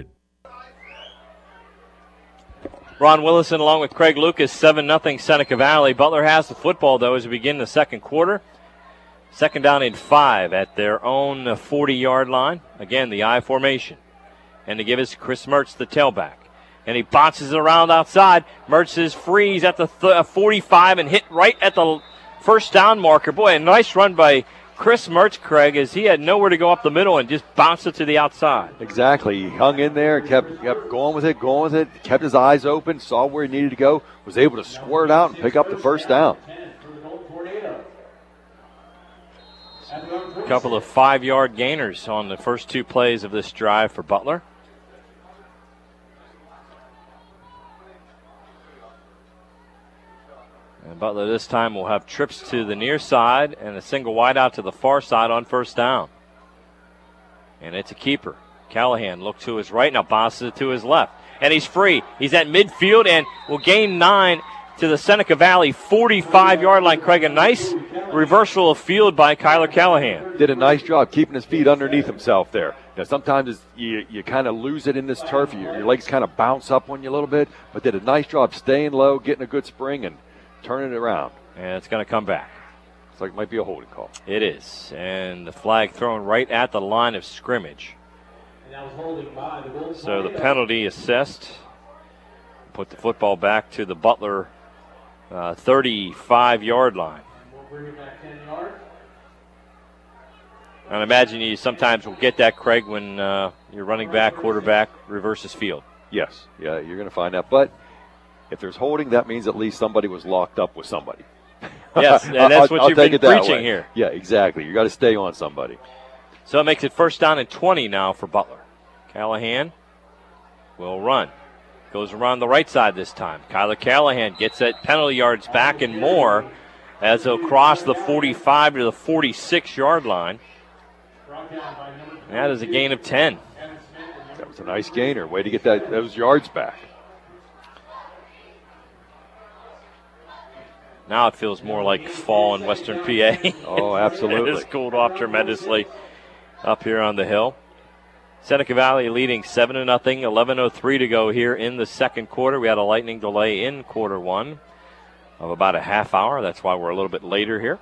Ron Willison along with Craig Lucas, 7-0 Seneca Valley. Butler has the football, though, as we begin the second quarter. Second down and 5 at their own 40-yard line. Again, the I formation. And to give us Chris Mertz, the tailback. And he bounces it around outside. Mertz is free. He's at the 45 and hit right at the first down marker. Boy, a nice run by Chris Mertz, Craig, as he had nowhere to go up the middle and just bounced it to the outside. Exactly. He hung in there, kept going with it, kept his eyes open, saw where he needed to go, was able to squirt out and pick up the first down. A couple of 5-yard gainers on the first 2 plays of this drive for Butler. And Butler this time will have trips to the near side and a single wide out to the far side on first down. And it's a keeper. Callahan looked to his right, now bounces it to his left. And he's free. He's at midfield and will gain 9 to the Seneca Valley 45-yard line. Craig, a nice reversal of field by Kyler Callahan. Did a nice job keeping his feet underneath himself there. Now, sometimes you kind of lose it in this turf. Your legs kind of bounce up on you a little bit, but did a nice job staying low, getting a good spring, and turning it around. And it's going to come back. Looks like it might be a holding call. It is. And the flag thrown right at the line of scrimmage. So the penalty assessed. Put the football back to the Butler 35-yard line. And I imagine you sometimes will get that, Craig, when your running back, quarterback reverses field. Yes. Yeah, you're going to find that. But if there's holding, that means at least somebody was locked up with somebody. Yes, and that's what you've been preaching here. Yeah, exactly. You got to stay on somebody. So it makes it first down and 20 now for Butler. Callahan will run. Goes around the right side this time. Kyler Callahan gets that penalty yards back and more as he'll cross the 45 to the 46-yard line. That is a gain of 10. That was a nice gainer. Way to get those yards back. Now it feels more like fall in Western PA. Oh, absolutely. It has cooled off tremendously up here on the hill. Seneca Valley leading 7-0, 11:03 to go here in the second quarter. We had a lightning delay in quarter one of about a half hour. That's why we're a little bit later here.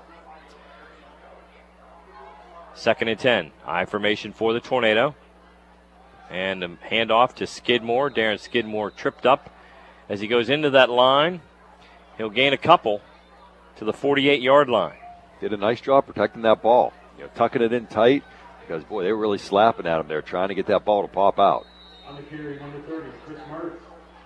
Second and 10. I formation for the Tornado. And a handoff to Skidmore. Darren Skidmore tripped up as he goes into that line. He'll gain a couple to the 48-yard line. Did a nice job protecting that ball. Tucking it in tight. because, boy, they were really slapping at him there, trying to get that ball to pop out. On the carry, number 30, Chris Mertz.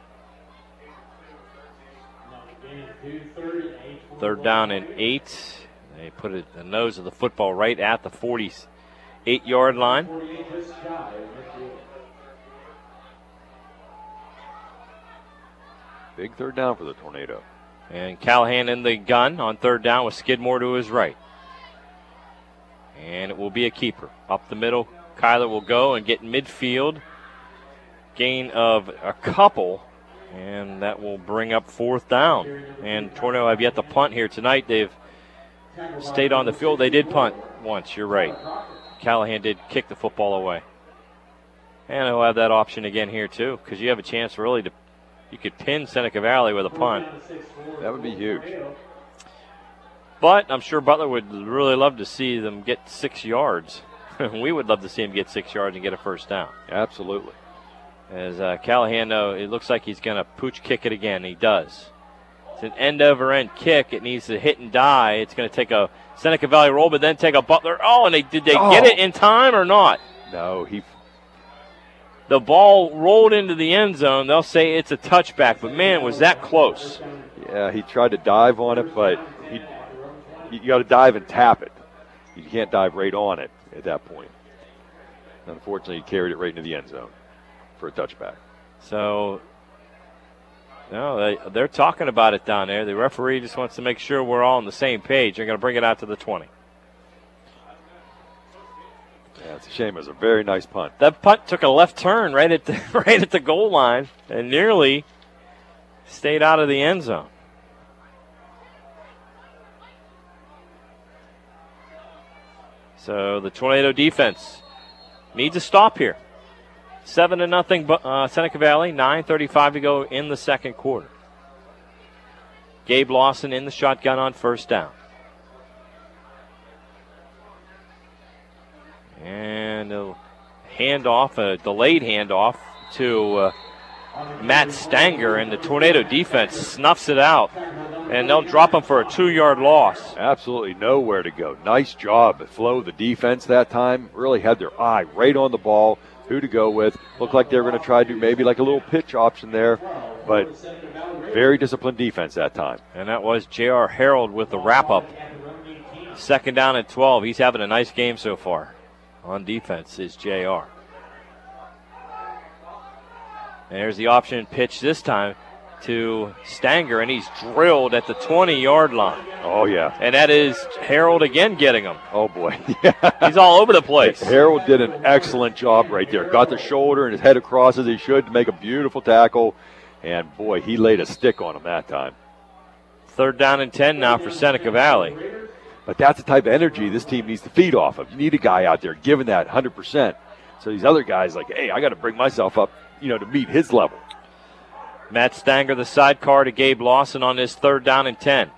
Third down and 8. They put it the nose of the football right at the 48-yard line. Big third down for the Tornado. And Callahan in the gun on third down with Skidmore to his right. And it will be a keeper. Up the middle, Kyler will go and get midfield. Gain of a couple. And that will bring up fourth down. And Tornado have yet to punt here tonight. They've stayed on the field. They did punt once, you're right. Callahan did kick the football away. And he'll have that option again here too, because you have a chance really to, you could pin Seneca Valley with a punt. That would be huge. But I'm sure Butler would really love to see them get 6 yards. We would love to see him get 6 yards and get a first down. Absolutely. As Callahan, it looks like he's going to pooch kick it again. He does. It's an end-over-end kick. It needs to hit and die. It's going to take a Seneca Valley roll, but then take a Butler. Oh, and did they get it in time or not? No, the ball rolled into the end zone. They'll say it's a touchback, but, man, was that close. Yeah, he tried to dive on it, but you got to dive and tap it. You can't dive right on it at that point. Unfortunately, he carried it right into the end zone for a touchback. So, no, they're talking about it down there. The referee just wants to make sure we're all on the same page. They're going to bring it out to the 20. Yeah, it's a shame. It was a very nice punt. That punt took a left turn right at the goal line and nearly stayed out of the end zone. So the Tornado defense needs a stop here. 7-0 Seneca Valley, 9:35 to go in the second quarter. Gabe Lawson in the shotgun on first down. And a handoff, a delayed handoff to Matt Stanger, and the Tornado defense snuffs it out. And they'll drop him for a 2-yard loss. Absolutely nowhere to go. Nice job. Flo, the defense that time, really had their eye right on the ball. Who to go with. Looked like they were going to try to do maybe like a little pitch option there, but very disciplined defense that time. And that was J.R. Harold with the wrap-up. Second down and 12. He's having a nice game so far. On defense is J.R. And there's the option pitch this time to Stanger, and he's drilled at the 20-yard line. Oh, yeah. And that is Harold again getting him. Oh, boy. He's all over the place. Harold did an excellent job right there. Got the shoulder and his head across as he should to make a beautiful tackle. And, boy, he laid a stick on him that time. Third down and 10 now for Seneca Valley. But that's the type of energy this team needs to feed off of. You need a guy out there giving that 100%. So these other guys like, hey, I got to bring myself up, to meet his level. Matt Stanger, the sidecar to Gabe Lawson on this third down and 10.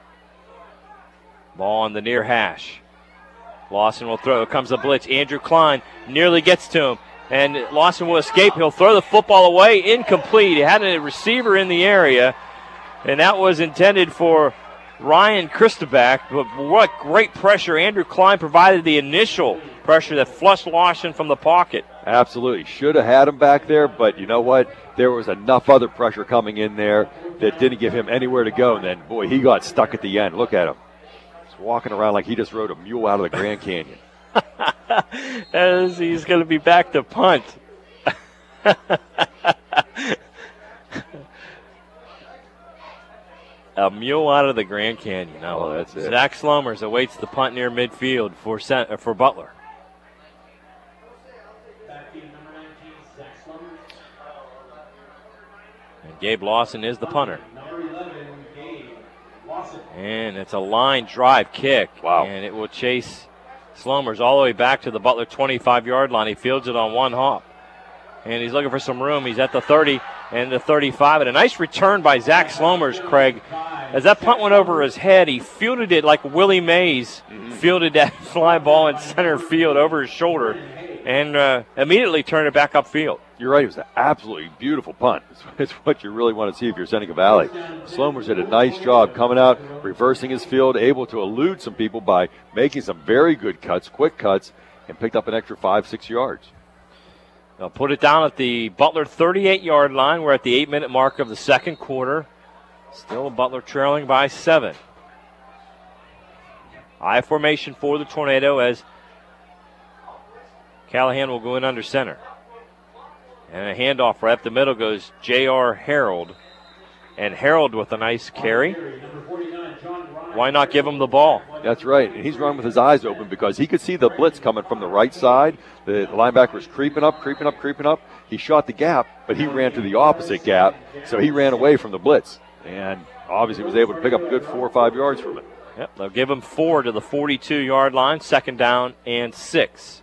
Ball on the near hash. Lawson will throw. Here comes a blitz. Andrew Klein nearly gets to him. And Lawson will escape. He'll throw the football away. Incomplete. He had a receiver in the area. And that was intended for Ryan Christoback. But what great pressure. Andrew Klein provided the initial pressure that flushed Lawson from the pocket. Absolutely. Should have had him back there, but you know what? There was enough other pressure coming in there that didn't give him anywhere to go. And then, boy, he got stuck at the end. Look at him. He's walking around like he just rode a mule out of the Grand Canyon. As he's going to be back to punt. A mule out of the Grand Canyon. No, that's it. Zach Slomers awaits the punt near midfield for Butler. And Gabe Lawson is the punter. And it's a line drive kick. Wow. And it will chase Slomers all the way back to the Butler 25-yard line. He fields it on one hop. And he's looking for some room. He's at the 30 and the 35. And a nice return by Zach Slomers, Craig. As that punt went over his head, he fielded it like Willie Mays fielded that fly ball in center field over his shoulder and immediately turned it back upfield. You're right. It was an absolutely beautiful punt. It's what you really want to see if you're Seneca Valley. Slomers did a nice job coming out, reversing his field, able to elude some people by making some very good cuts, quick cuts, and picked up an extra 5-6 yards. They'll put it down at the Butler 38-yard line. We're at the 8-minute mark of the second quarter. Still Butler trailing by 7. I formation for the Tornado as Callahan will go in under center. And a handoff right up the middle goes J.R. Harold. And Harold with a nice carry. Why not give him the ball? That's right. And he's running with his eyes open because he could see the blitz coming from the right side. The linebacker was creeping up. He shot the gap, but he ran to the opposite gap, so he ran away from the blitz. And obviously was able to pick up a good 4 or 5 yards from it. Yep, they'll give him 4 to the 42-yard line, 2nd down and 6.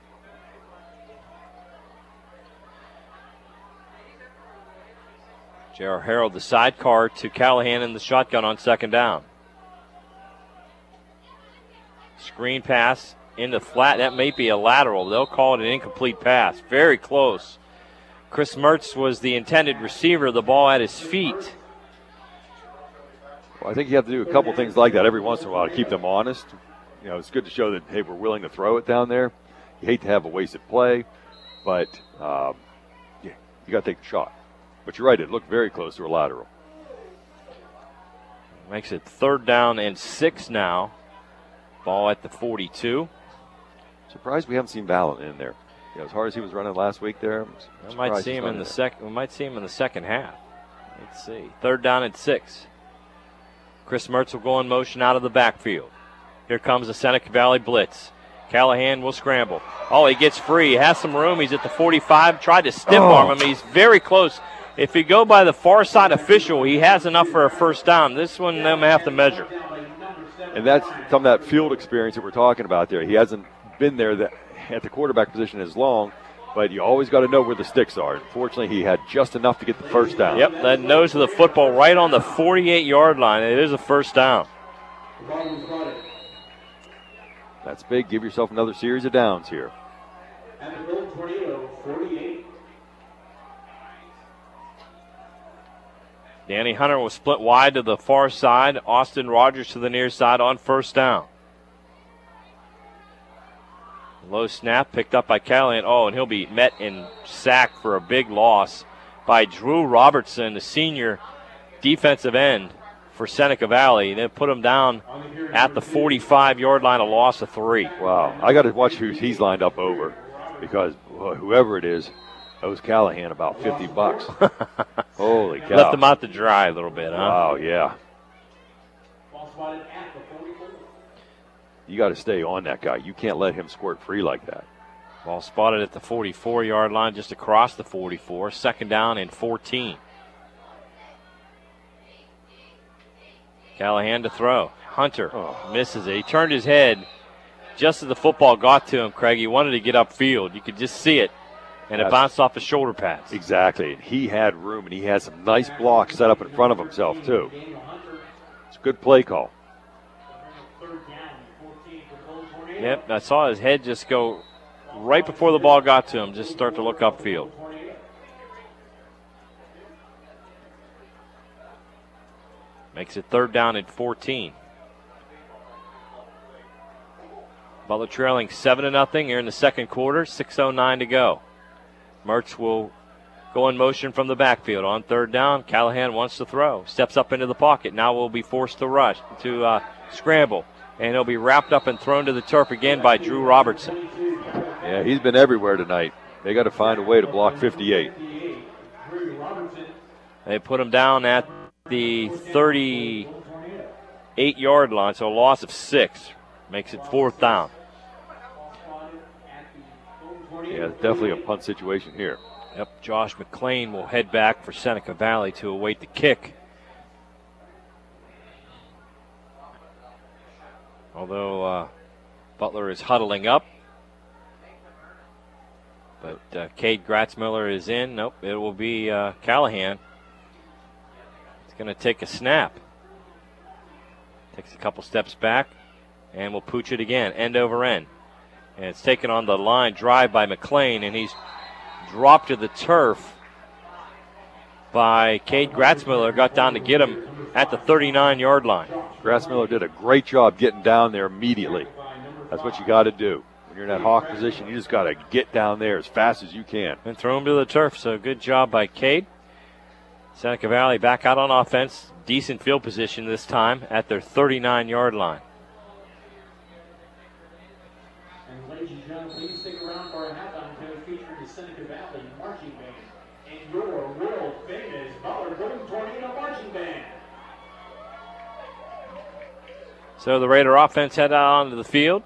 J.R. Harold, the sidecar to Callahan in the shotgun on 2nd down. Screen pass into flat. That may be a lateral. They'll call it an incomplete pass. Very close. Chris Mertz was the intended receiver. The ball at his feet. Well, I think you have to do a couple things like that every once in a while to keep them honest. You know, it's good to show that, hey, we're willing to throw it down there. You hate to have a wasted play, but yeah, you got to take the shot. But you're right, it looked very close to a lateral. Makes it 3rd down and 6 now. Ball at the 42. Surprised we haven't seen Ballin in there. You know, as hard as he was running last week there, we might see him in the second. We might see him in the second half. Let's see. 3rd down and 6. Chris Mertz will go in motion out of the backfield. Here comes the Seneca Valley blitz. Callahan will scramble. Oh, he gets free. He has some room. He's at the 45. Tried to stiff arm him. He's very close. If you go by the far side official, he has enough for a 1st down. This one, they may have to measure. And that's some of that field experience that we're talking about there. He hasn't been there at the quarterback position as long, but you always got to know where the sticks are. Unfortunately, he had just enough to get the 1st down. Yep, that nose of the football right on the 48-yard line. It is a 1st down. That's big. Give yourself another series of downs here. Danny Hunter will split wide to the far side. Austin Rogers to the near side on 1st down. Low snap picked up by Callahan. Oh, and he'll be met and sacked for a big loss by Drew Robertson, the senior defensive end for Seneca Valley. They put him down at the 45-yard line, a loss of 3. Wow. I got to watch who he's lined up over because whoever it is owes Callahan about $50. Holy cow. Left him out to dry a little bit, huh? Wow, yeah. You got to stay on that guy. You can't let him squirt free like that. Ball spotted at the 44-yard line, just across the 44. 2nd down and 14. Callahan to throw. Hunter misses it. He turned his head just as the football got to him, Craig. He wanted to get upfield. You could just see it. And it bounced off his shoulder pads. Exactly. And he had room, and he had some nice blocks set up in front of himself, too. It's a good play call. Yep, I saw his head just go right before the ball got to him, just start to look upfield. Makes it 3rd down and 14. Butler trailing 7-0 here in the second quarter, 6:09 to go. Mertz will go in motion from the backfield on 3rd down. Callahan wants to throw. Steps up into the pocket. Now will be forced to scramble. And he'll be wrapped up and thrown to the turf again by Drew Robertson. Yeah, he's been everywhere tonight. They got to find a way to block 58. They put him down at the 38-yard line, so a loss of 6. Makes it 4th down. Yeah, definitely a punt situation here. Yep, Josh McClain will head back for Seneca Valley to await the kick. Although Butler is huddling up. But Cade Gratzmiller is in. Nope, it will be Callahan. He's going to take a snap. Takes a couple steps back and will pooch it again, end over end. And it's taken on the line drive by McClain, and he's dropped to the turf by Cade Gratzmiller. Got down to get him at the 39-yard line. Gratzmiller did a great job getting down there immediately. That's what you got to do. When you're in that hawk position, you just got to get down there as fast as you can. And throw him to the turf. So good job by Cade. Seneca Valley back out on offense. Decent field position this time at their 39-yard line. And ladies and gentlemen, please stick around for our halftime show featuring the Seneca Valley Marching Band and your world famous Butler Golden Tornado Marching Band. So the Raider offense head out onto the field.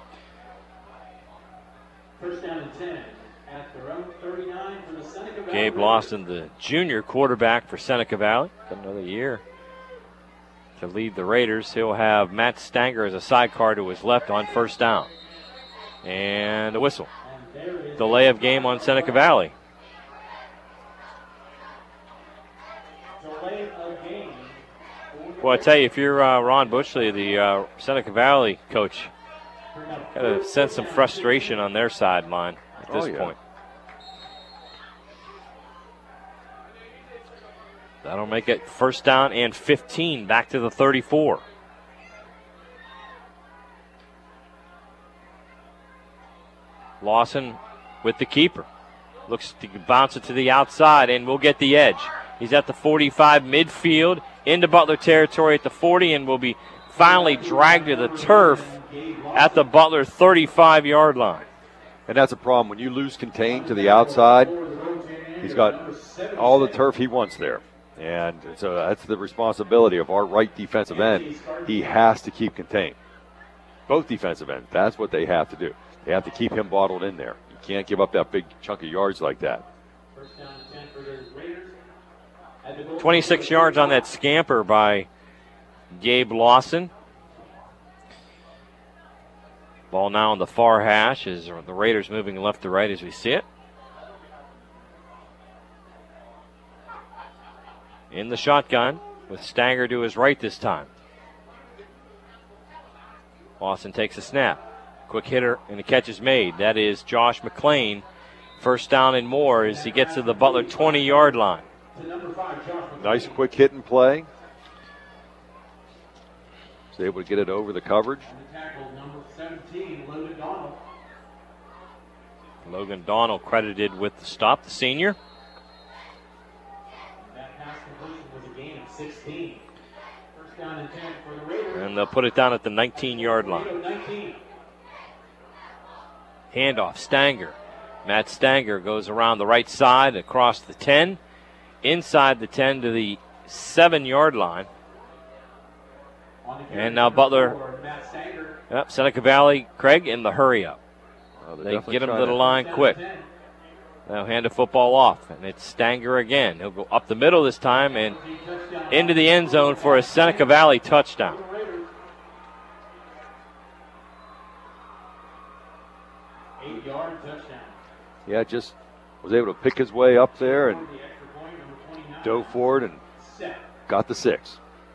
First down and 10 at their own 39 for the Seneca Valley. Gabe Lawson, the junior quarterback for Seneca Valley. Got another year to lead the Raiders. He'll have Matt Stanger as a sidecar to his left on first down. And a whistle. Delay of game on Seneca Valley. Delay of game. Well, I tell you, if you're Ron Bushley, the Seneca Valley coach, got to sense some frustration on their sideline at this point. That'll make it first down and 15 back to the 34. Lawson with the keeper. Looks to bounce it to the outside and will get the edge. He's at the 45 midfield into Butler territory at the 40 and will be finally dragged to the turf at the Butler 35-yard line. And that's a problem. When you lose contain to the outside, he's got all the turf he wants there. And so that's the responsibility of our right defensive end. He has to keep contained. Both defensive ends, that's what they have to do. They have to keep him bottled in there. You can't give up that big chunk of yards like that. 26 yards on that scamper by Gabe Lawson. Ball now on the far hash as the Raiders moving left to right as we see it. In the shotgun with Stanger to his right this time. Lawson takes a snap. Quick hitter, and the catch is made. That is Josh McLean. First down and more as he gets to the Butler 20-yard line. Nice quick hit and play. Was able to get it over the coverage. Logan Donald credited with the stop, the senior. That pass completion was a gain of 16. First down and 10 for the Raiders. And they'll put it down at the 19-yard line. Handoff, Stanger. Matt Stanger goes around the right side across the 10. Inside the 10 to the 7-yard line. And now Butler, Seneca Valley, Craig, in the hurry up. They get him to the line quick. They'll hand the football off, and it's Stanger again. He'll go up the middle this time and into the end zone for a Seneca Valley touchdown. Yeah, just was able to pick his way up there and dove forward and got the 6.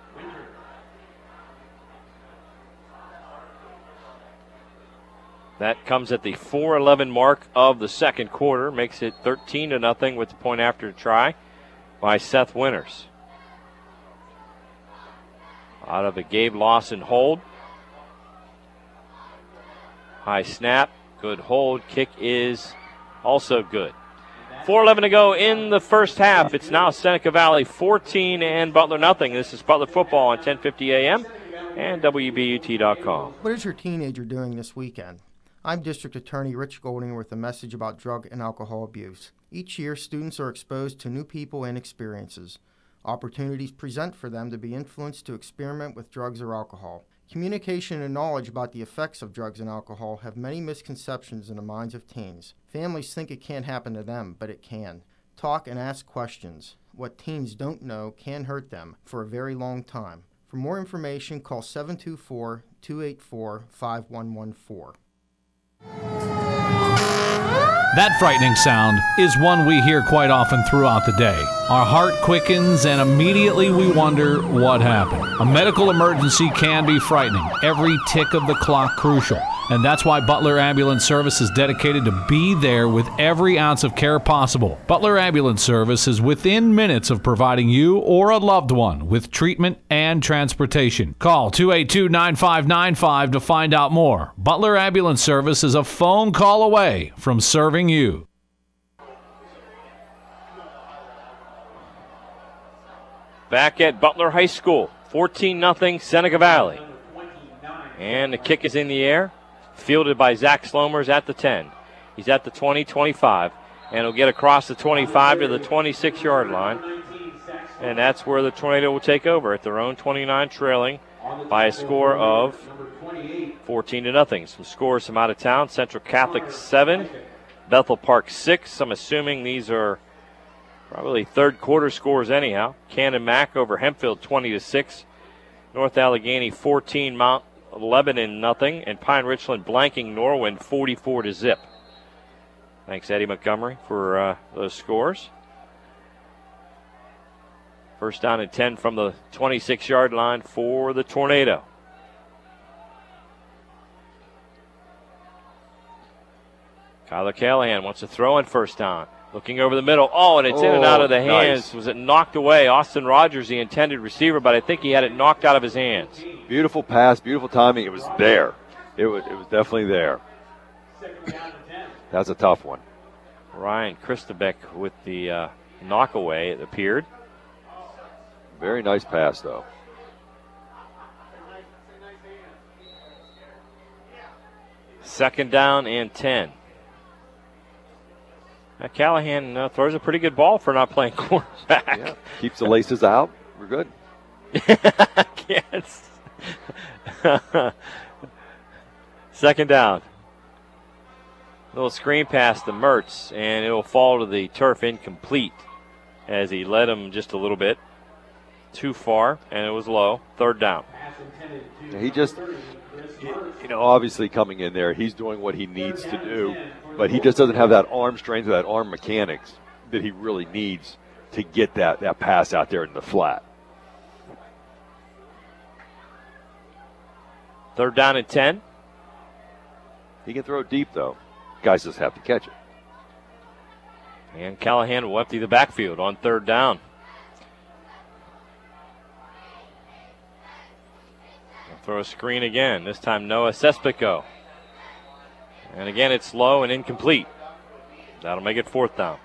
That comes at the 4:11 mark of the second quarter. Makes it 13-0 with the point after try by Seth Winters. Out of a Gabe Lawson hold. High snap. Good hold. Kick is also good. 4:11 to go in the first half. It's now Seneca Valley 14 and Butler nothing. This is Butler football on 1050 AM and WBUT.com. What is your teenager doing this weekend? I'm District Attorney Rich Golding with a message about drug and alcohol abuse. Each year, students are exposed to new people and experiences. Opportunities present for them to be influenced to experiment with drugs or alcohol. Communication and knowledge about the effects of drugs and alcohol have many misconceptions in the minds of teens. Families think it can't happen to them, but it can. Talk and ask questions. What teens don't know can hurt them for a very long time. For more information, call 724-284-5114. That frightening sound is one we hear quite often throughout the day. Our heart quickens and immediately we wonder what happened. A medical emergency can be frightening, every tick of the clock crucial. And that's why Butler Ambulance Service is dedicated to be there with every ounce of care possible. Butler Ambulance Service is within minutes of providing you or a loved one with treatment and transportation. Call 282-9595 to find out more. Butler Ambulance Service is a phone call away from serving you. Back at Butler High School, 14-0 Seneca Valley. And the kick is in the air, fielded by Zach Slomers at the 10. He's at the 20, 25, and he'll get across the 25 to the 26-yard line. And that's where the Tornado will take over at their own 29, trailing by a score of 14-0. Some scores from out of town. Central Catholic 7, Bethel Park 6. I'm assuming these are probably third quarter scores anyhow. Cannon Mac over Hempfield 20-6. North Allegheny 14, Mount Lebanon 0, and Pine Richland blanking Norwin 44-0. Thanks, Eddie Montgomery, for those scores. First down and 10 from the 26-yard line for the Tornado. Kyler Callahan wants to throw in first down. Looking over the middle. Oh, and it's in and out of the hands. Nice. Was it knocked away? Austin Rogers, the intended receiver, but I think he had it knocked out of his hands. Beautiful pass, beautiful timing. It was there. It was definitely there. That's a tough one. Ryan Christobeck with the knockaway, it appeared. Very nice pass, though. Second down and 10. Now Callahan throws a pretty good ball for not playing quarterback. Yeah. Keeps the laces out. We're good. Yes. Second down. Little screen pass to Mertz, and it'll fall to the turf incomplete as he led him just a little bit too far, and it was low. Third down. He just, obviously coming in there, he's doing what he needs to do, but he just doesn't have that arm strength or that arm mechanics that he really needs to get that pass out there in the flat. Third down and 10. He can throw deep, though. Guys just have to catch it. And Callahan will empty the backfield on third down. He'll throw a screen again. This time Noah Sespico. And again, it's low and incomplete. That'll make it fourth down.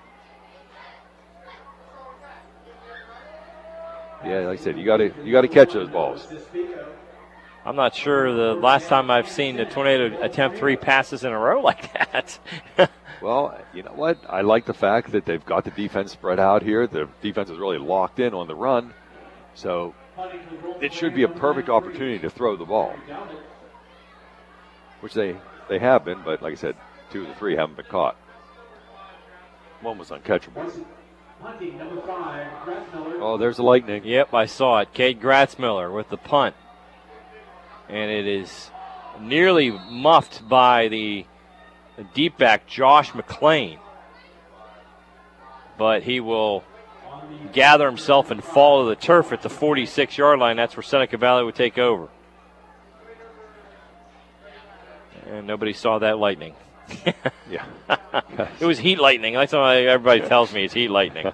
Yeah, like I said, you got to catch those balls. I'm not sure the last time I've seen the Tornado attempt 3 passes in a row like that. Well, you know what? I like the fact that they've got the defense spread out here. The defense is really locked in on the run. So it should be a perfect opportunity to throw the ball, which they have been, but like I said, 2 of the 3 haven't been caught. One was uncatchable. Oh, there's the lightning. Yep, I saw it. Cade Gratzmiller with the punt. And it is nearly muffed by the deep back, Josh McClain. But he will gather himself and fall to the turf at the 46-yard line. That's where Seneca Valley would take over. And nobody saw that lightning. Yeah. It was heat lightning. That's what everybody tells me. It's heat lightning.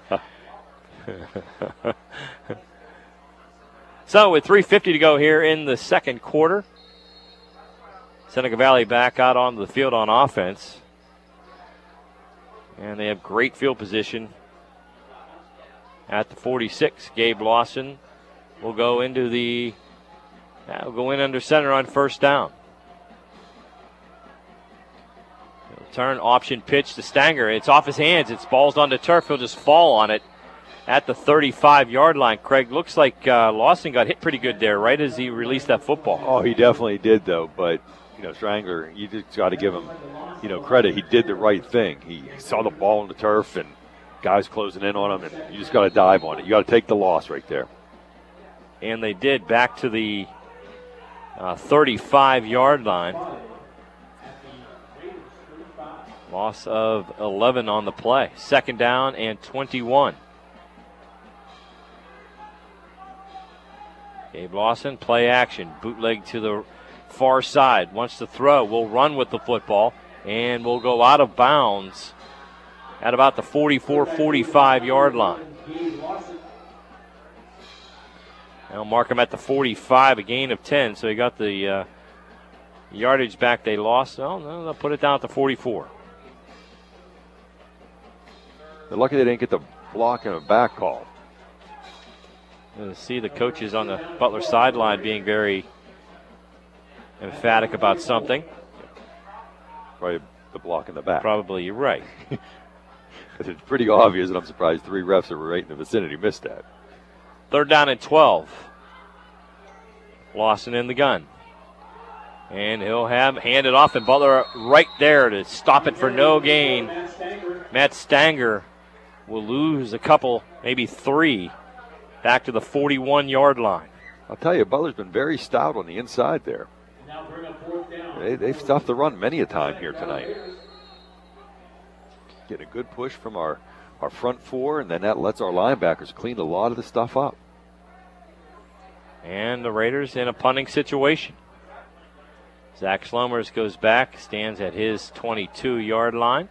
So with 3:50 to go here in the second quarter, Seneca Valley back out onto the field on offense. And they have great field position at the 46. Gabe Lawson will go in under center on first down. He'll turn, option pitch to Stanger. It's off his hands. It's balls on the turf. He'll just fall on it at the 35-yard line. Craig, looks like Lawson got hit pretty good there right as he released that football. Oh, he definitely did, though. But, Strangler, you just got to give him, credit. He did the right thing. He saw the ball on the turf and guys closing in on him, and you just got to dive on it. You got to take the loss right there. And they did, back to the 35-yard line. Loss of 11 on the play. Second down and 21. Gabe Lawson, play action. Bootleg to the far side. Wants to throw. Will run with the football and will go out of bounds at about the 44-45 yard line. They'll mark him at the 45, a gain of 10, so he got the yardage back they lost. Oh, no, they'll put it down at the 44. They're lucky they didn't get the block and a back call. You'll see the coaches on the Butler sideline being very emphatic about something. Probably the block in the back. Probably, you're right. It's pretty obvious, and I'm surprised 3 refs that were right in the vicinity missed that. 3rd down and 12. Lawson in the gun. And he'll hand it off, and Butler right there to stop it for no gain. Matt Stanger will lose a couple, maybe 3, back to the 41-yard line. I'll tell you, Butler's been very stout on the inside there. They've stuffed the run many a time here tonight. Getting a good push from our front 4, and then that lets our linebackers clean a lot of the stuff up. And the Raiders in a punting situation. Zach Slomers goes back, stands at his 22-yard line.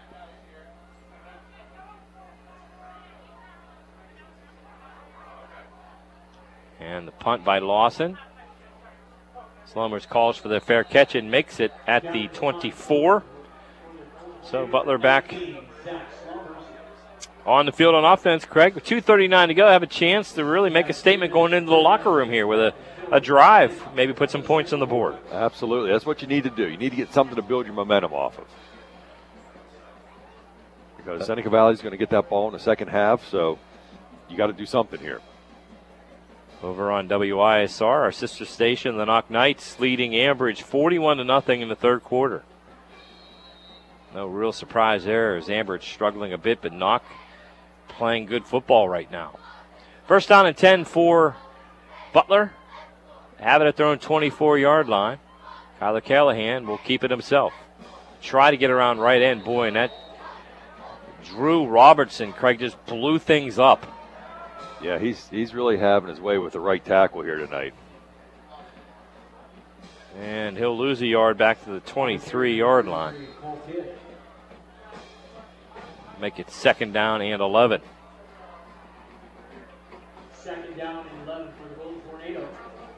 And the punt by Lawson. Slomers calls for the fair catch and makes it at the 24. So Butler back on the field on offense, Craig. With 2:39 to go, have a chance to really make a statement going into the locker room here with a drive, maybe put some points on the board. Absolutely. That's what you need to do. You need to get something to build your momentum off of. Because Seneca Valley's going to get that ball in the second half, so you got to do something here. Over on WISR, our sister station, the Knock Knights leading Ambridge 41-0 in the third quarter. No real surprise there as Ambridge struggling a bit, but Knock playing good football right now. 1st down and 10 for Butler. Have it at their own 24-yard line. Kyler Callahan will keep it himself. Try to get around right end. Boy, and that Drew Robertson, Craig, just blew things up. Yeah, he's really having his way with the right tackle here tonight. And he'll lose a yard back to the 23-yard line. Make it 2nd down and 11. 2nd down and 11 for the Golden Tornadoes.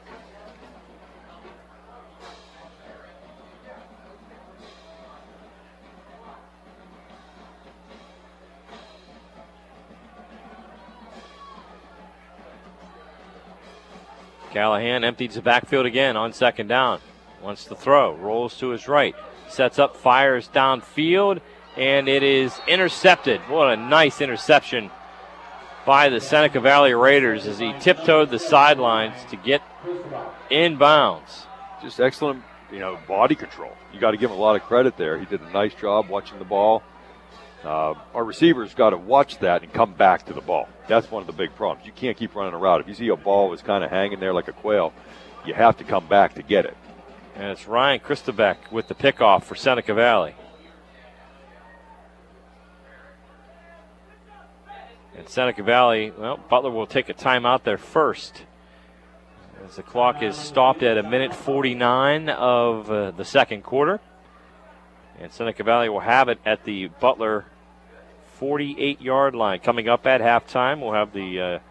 Callahan empties the backfield again on 2nd down. Wants to throw, rolls to his right, sets up, fires downfield, and it is intercepted. What a nice interception by the Seneca Valley Raiders as he tiptoed the sidelines to get inbounds. Just excellent, body control. You got to give him a lot of credit there. He did a nice job watching the ball. Our receivers got to watch that and come back to the ball. That's one of the big problems. You can't keep running a route. If you see a ball that's kind of hanging there like a quail, you have to come back to get it. And it's Ryan Christobeck with the pickoff for Seneca Valley. And Seneca Valley, Butler will take a timeout there first, as the clock is stopped at 1:49 of the second quarter. And Seneca Valley will have it at the Butler 48-yard line. Coming up at halftime, we'll have the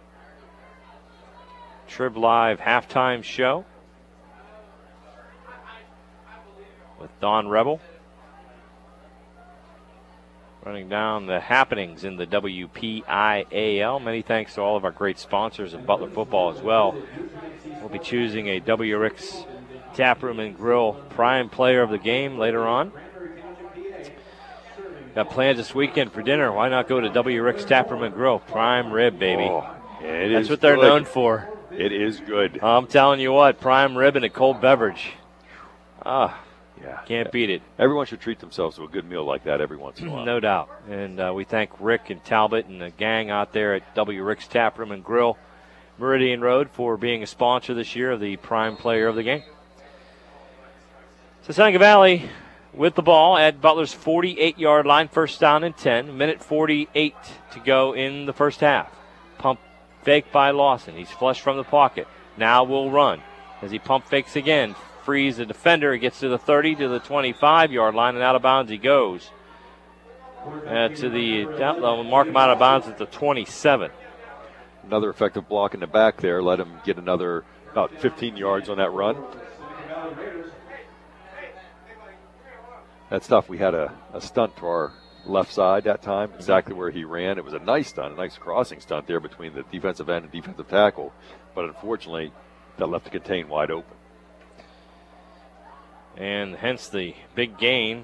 Trib Live halftime show with Don Rebel, running down the happenings in the WPIAL. Many thanks to all of our great sponsors of Butler football as well. We'll be choosing a W. Ricks Taproom and Grill Prime Player of the Game later on. Got plans this weekend for dinner. Why not go to W. Ricks Taproom and Grill? Prime rib, baby. Oh, that's what they're known for. It is good. I'm telling you what, prime rib and a cold beverage. Yeah, can't beat it. Everyone should treat themselves to a good meal like that every once in a while. No doubt. And we thank Rick and Talbot and the gang out there at W. Ricks Taproom and Grill, Meridian Road, for being a sponsor this year of the Prime Player of the Game. So Seneca Valley with the ball at Butler's 48-yard line, 1st down and 10. 1:48 to go in the first half. Pump fake by Lawson. He's flushed from the pocket. Now will run as he pump fakes again. frees the defender. He gets to the 30, to the 25-yard line, and out of bounds he goes. They'll mark him out of bounds at the 27. Another effective block in the back there. Let him get another about 15 yards on that run. That's tough. We had a stunt to our left side that time, exactly where he ran. It was a nice stunt, a nice crossing stunt there between the defensive end and defensive tackle. But unfortunately, that left the contain wide open. And hence the big gain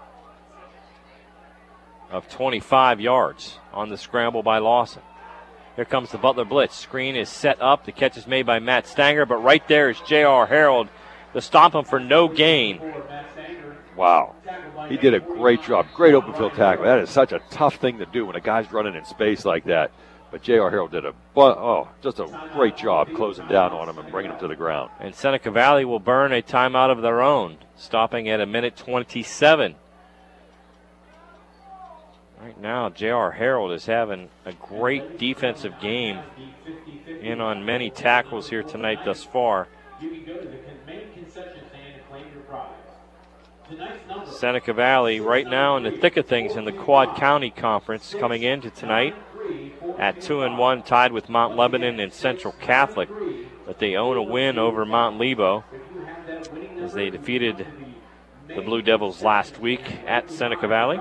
of 25 yards on the scramble by Lawson. Here comes the Butler blitz. Screen is set up. The catch is made by Matt Stanger, but right there is J.R. Harold to stop him for no gain. Wow. He did a great job. Great open field tackle. That is such a tough thing to do when a guy's running in space like that. But J.R. Harold did just a great job closing down on him and bringing him to the ground. And Seneca Valley will burn a timeout of their own, stopping at 1:27. Right now, J.R. Harold is having a great defensive game, in on many tackles here tonight thus far. Seneca Valley right now in the thick of things in the Quad County Conference, coming into tonight at 2-1, tied with Mount Lebanon and Central Catholic. But they own a win over Mount Lebo as they defeated the Blue Devils last week at Seneca Valley.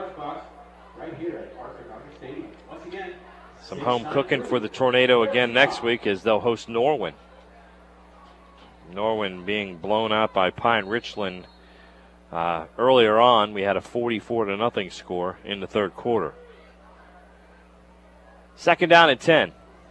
Some home cooking for the Tornado again next week as they'll host Norwin. Norwin being blown out by Pine Richland. Earlier on, we had a 44-0 score in the third quarter. Second down and 10.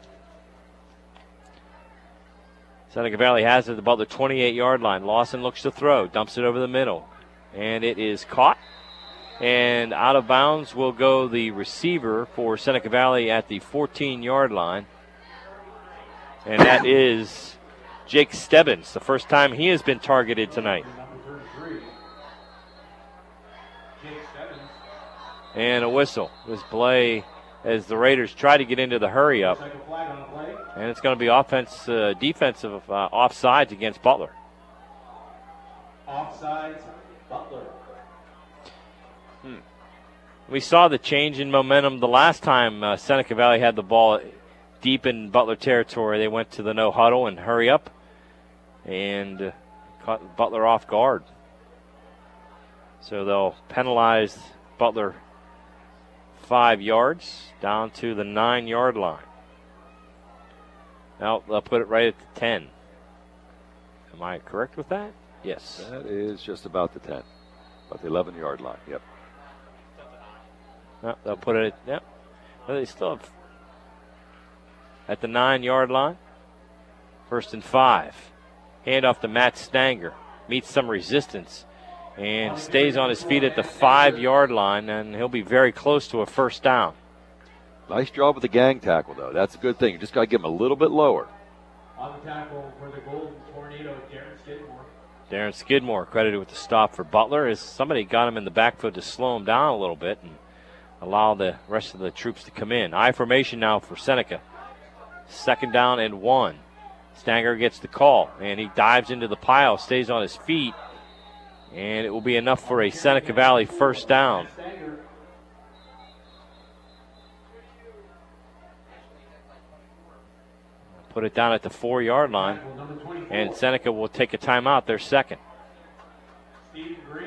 Seneca Valley has it about the 28-yard line. Lawson looks to throw, dumps it over the middle, and it is caught. And out of bounds will go the receiver for Seneca Valley at the 14-yard line. And that is Jake Stebbins, the first time he has been targeted tonight. And a whistle. This play as the Raiders try to get into the hurry up. And it's going to be defensive offsides against Butler. Offsides, Butler. We saw the change in momentum the last time Seneca Valley had the ball deep in Butler territory. They went to the no huddle and hurry up and caught Butler off guard. So they'll penalize Butler 5 yards down to the 9-yard line. Now they'll put it right at the 10. Am I correct with that? Yes. That is just about the 10. About the 11-yard line, yep. No, they'll put it at, yep. Well, they still have at the 9-yard line. 1st and 5. Handoff to Matt Stanger. Meets some resistance and stays on his feet at the 5-yard line, and he'll be very close to a first down. Nice job with the gang tackle, though. That's a good thing. You just got to get him a little bit lower. On the tackle for the Golden Tornado, Darren Skidmore. Darren Skidmore credited with the stop for Butler as somebody got him in the backfield to slow him down a little bit and allow the rest of the troops to come in. I formation now for Seneca. 2nd down and 1. Stanger gets the call, and he dives into the pile, stays on his feet, and it will be enough for a Seneca Valley first down. Put it down at the 4-yard line, and Seneca will take a timeout, their second. Steve Green.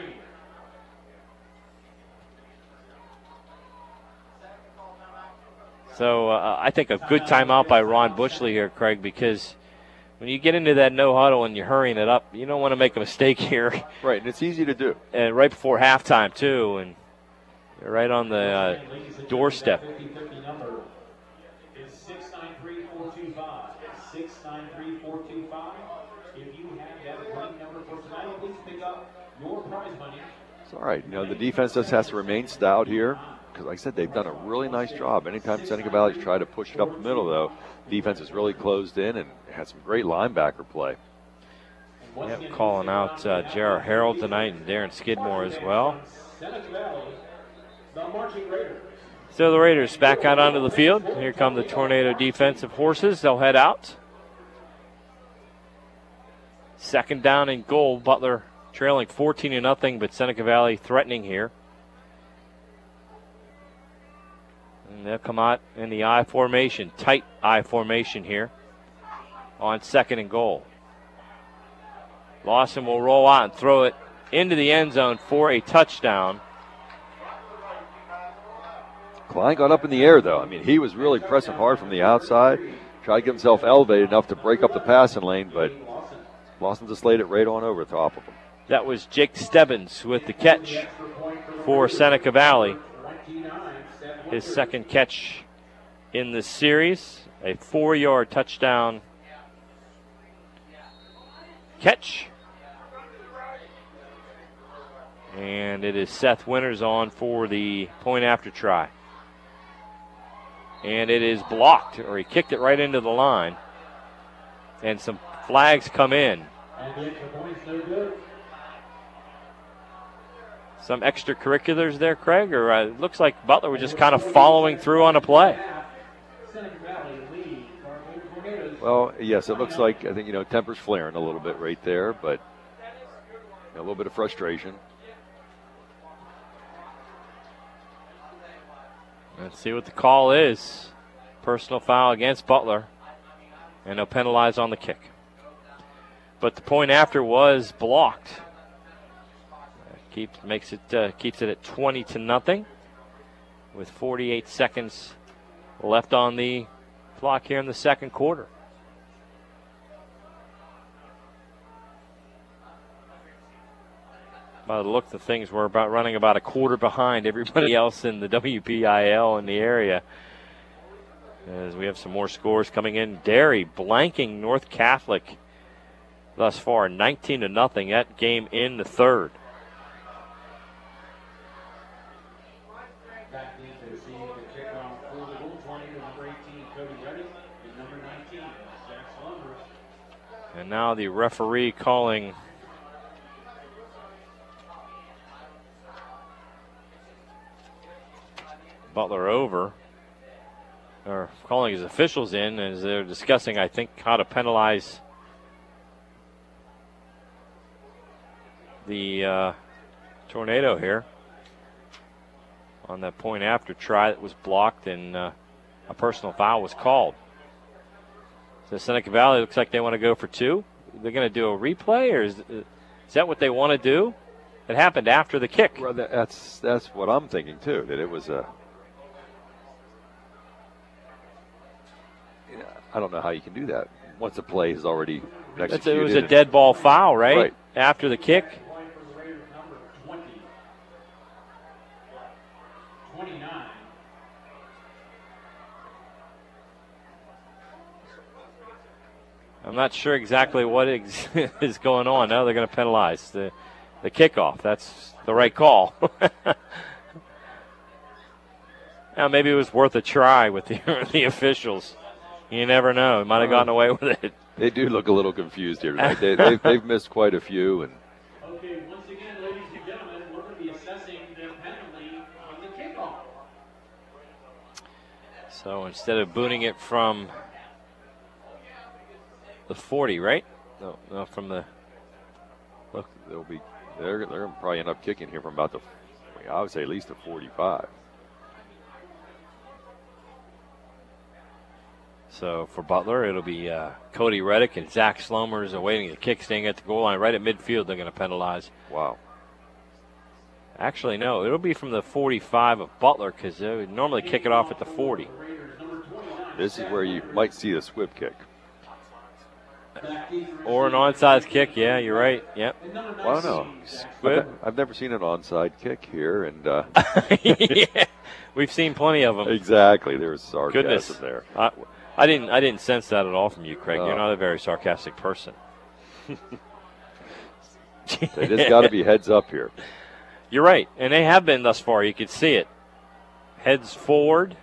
So I think a good timeout by Ron Bushley here, Craig, because when you get into that no huddle and you're hurrying it up, you don't want to make a mistake here. Right, and it's easy to do. And right before halftime, too, and you're right on the doorstep. 693-425. 693-425. If you have that running number for tonight, please pick up your prize money. It's all right. You know, the defense just has to remain stout here. Because, like I said, they've done a really nice job. Anytime Seneca Valley's tried to push it up the middle, though, defense is really closed in and had some great linebacker play. Yep, calling out J.R. Harold tonight and Darren Skidmore as well. So the Raiders back out onto the field. Here come the Tornado defensive horses. They'll head out. Second down and goal. Butler trailing 14-0, but Seneca Valley threatening here. And they'll come out in the I formation, tight I formation here on second and goal. Lawson will roll out and throw it into the end zone for a touchdown. Klein got up in the air, though. I mean, he was really pressing hard from the outside, tried to get himself elevated enough to break up the passing lane, but Lawson just laid it right on over top of him. That was Jake Stebbins with the catch for Seneca Valley. His second catch in the series, a 4-yard touchdown catch. And it is Seth Winters on for the point after try. And it is blocked, or he kicked it right into the line. And some flags come in. Some extracurriculars there, Craig, or it looks like Butler was just kind of following through on a play. Well, yes, it looks like, I think, temper's flaring a little bit right there, but a little bit of frustration. Let's see what the call is. Personal foul against Butler, and they'll penalize on the kick. But the point after was blocked. Keeps it at 20-0 with 48 seconds left on the clock here in the second quarter. By the look of things, we're running about a quarter behind everybody else in the WPIL in the area. As we have some more scores coming in. Derry blanking North Catholic thus far, 19-0. That game in the third. And now the referee calling Butler over, or calling his officials in as they're discussing, I think, how to penalize the Tornado here on that point after try that was blocked, and a personal foul was called. So Seneca Valley looks like they want to go for two. They're going to do a replay, or is that what they want to do? It happened after the kick. Well, that's what I'm thinking too. That it was a. I don't know how you can do that once the play is already executed. It was a dead ball foul, right? After the kick. I'm not sure exactly what is going on. Now they're going to penalize the kickoff. That's the right call. Now maybe it was worth a try with the officials. You never know. He might have gotten away with it. They do look a little confused here tonight. They've missed quite a few. And okay, once again, ladies and gentlemen, we're going to be assessing the penalty on the kickoff. So instead of booting it from the 40, right? No, from the. Look, they're going to probably end up kicking here from about I would say at least the 45. So for Butler, it'll be Cody Reddick and Zach Slomers awaiting the kick, staying at the goal line right at midfield. They're going to penalize. Wow. Actually, no, it'll be from the 45 of Butler because they would normally kick it off at the 40. This is where you might see a squib kick. Or an onside kick, yeah, you're right. Yep. Well, I don't know. I've never seen an onside kick here, and yeah, we've seen plenty of them. Exactly, there's sarcasm there. I didn't sense that at all from you, Craig. You're not a very sarcastic person. They just got to be heads up here. You're right, and they have been thus far. You can see it. Heads forward.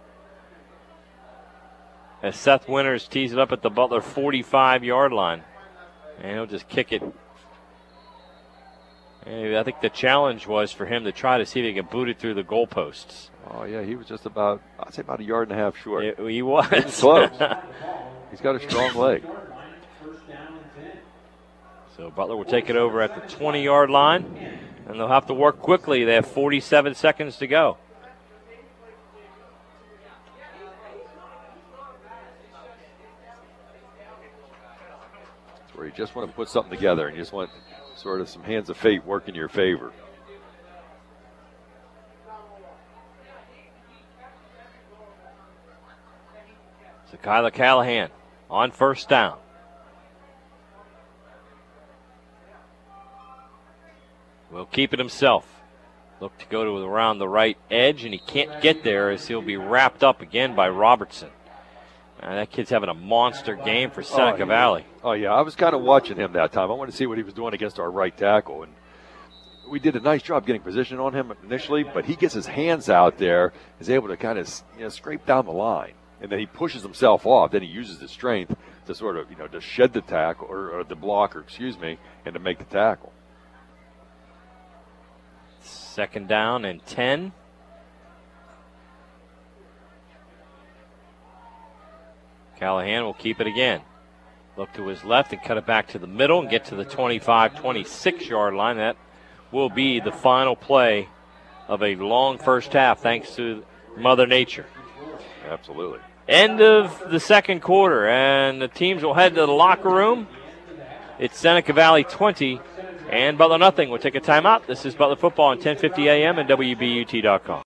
As Seth Winters tees it up at the Butler 45-yard line. And he'll just kick it. And I think the challenge was for him to try to see if he could boot it through the goalposts. Oh, yeah, he was just about a yard and a half short. He was. Close. He's got a strong leg. So Butler will take it over at the 20-yard line, and they'll have to work quickly. They have 47 seconds to go. That's where you just want to put something together, and you just want sort of some hands of fate work in your favor. So Kyler Callahan on first down. Will keep it himself. Look to go to around the right edge, and he can't get there as he'll be wrapped up again by Robertson. That kid's having a monster game for Seneca Valley. Oh, yeah. I was kind of watching him that time. I wanted to see what he was doing against our right tackle. And we did a nice job getting position on him initially, but he gets his hands out there, is able to kind of scrape down the line. And then he pushes himself off. Then he uses his strength to sort of, to shed the tackle, or the blocker, and to make the tackle. Second down and 10. Callahan will keep it again. Look to his left and cut it back to the middle and get to the 25, 26-yard line. That will be the final play of a long first half, thanks to Mother Nature. Absolutely. End of the second quarter, and the teams will head to the locker room. It's Seneca Valley 20 and Butler nothing. We'll take a timeout. This is Butler Football on 1050 AM and WBUT.com.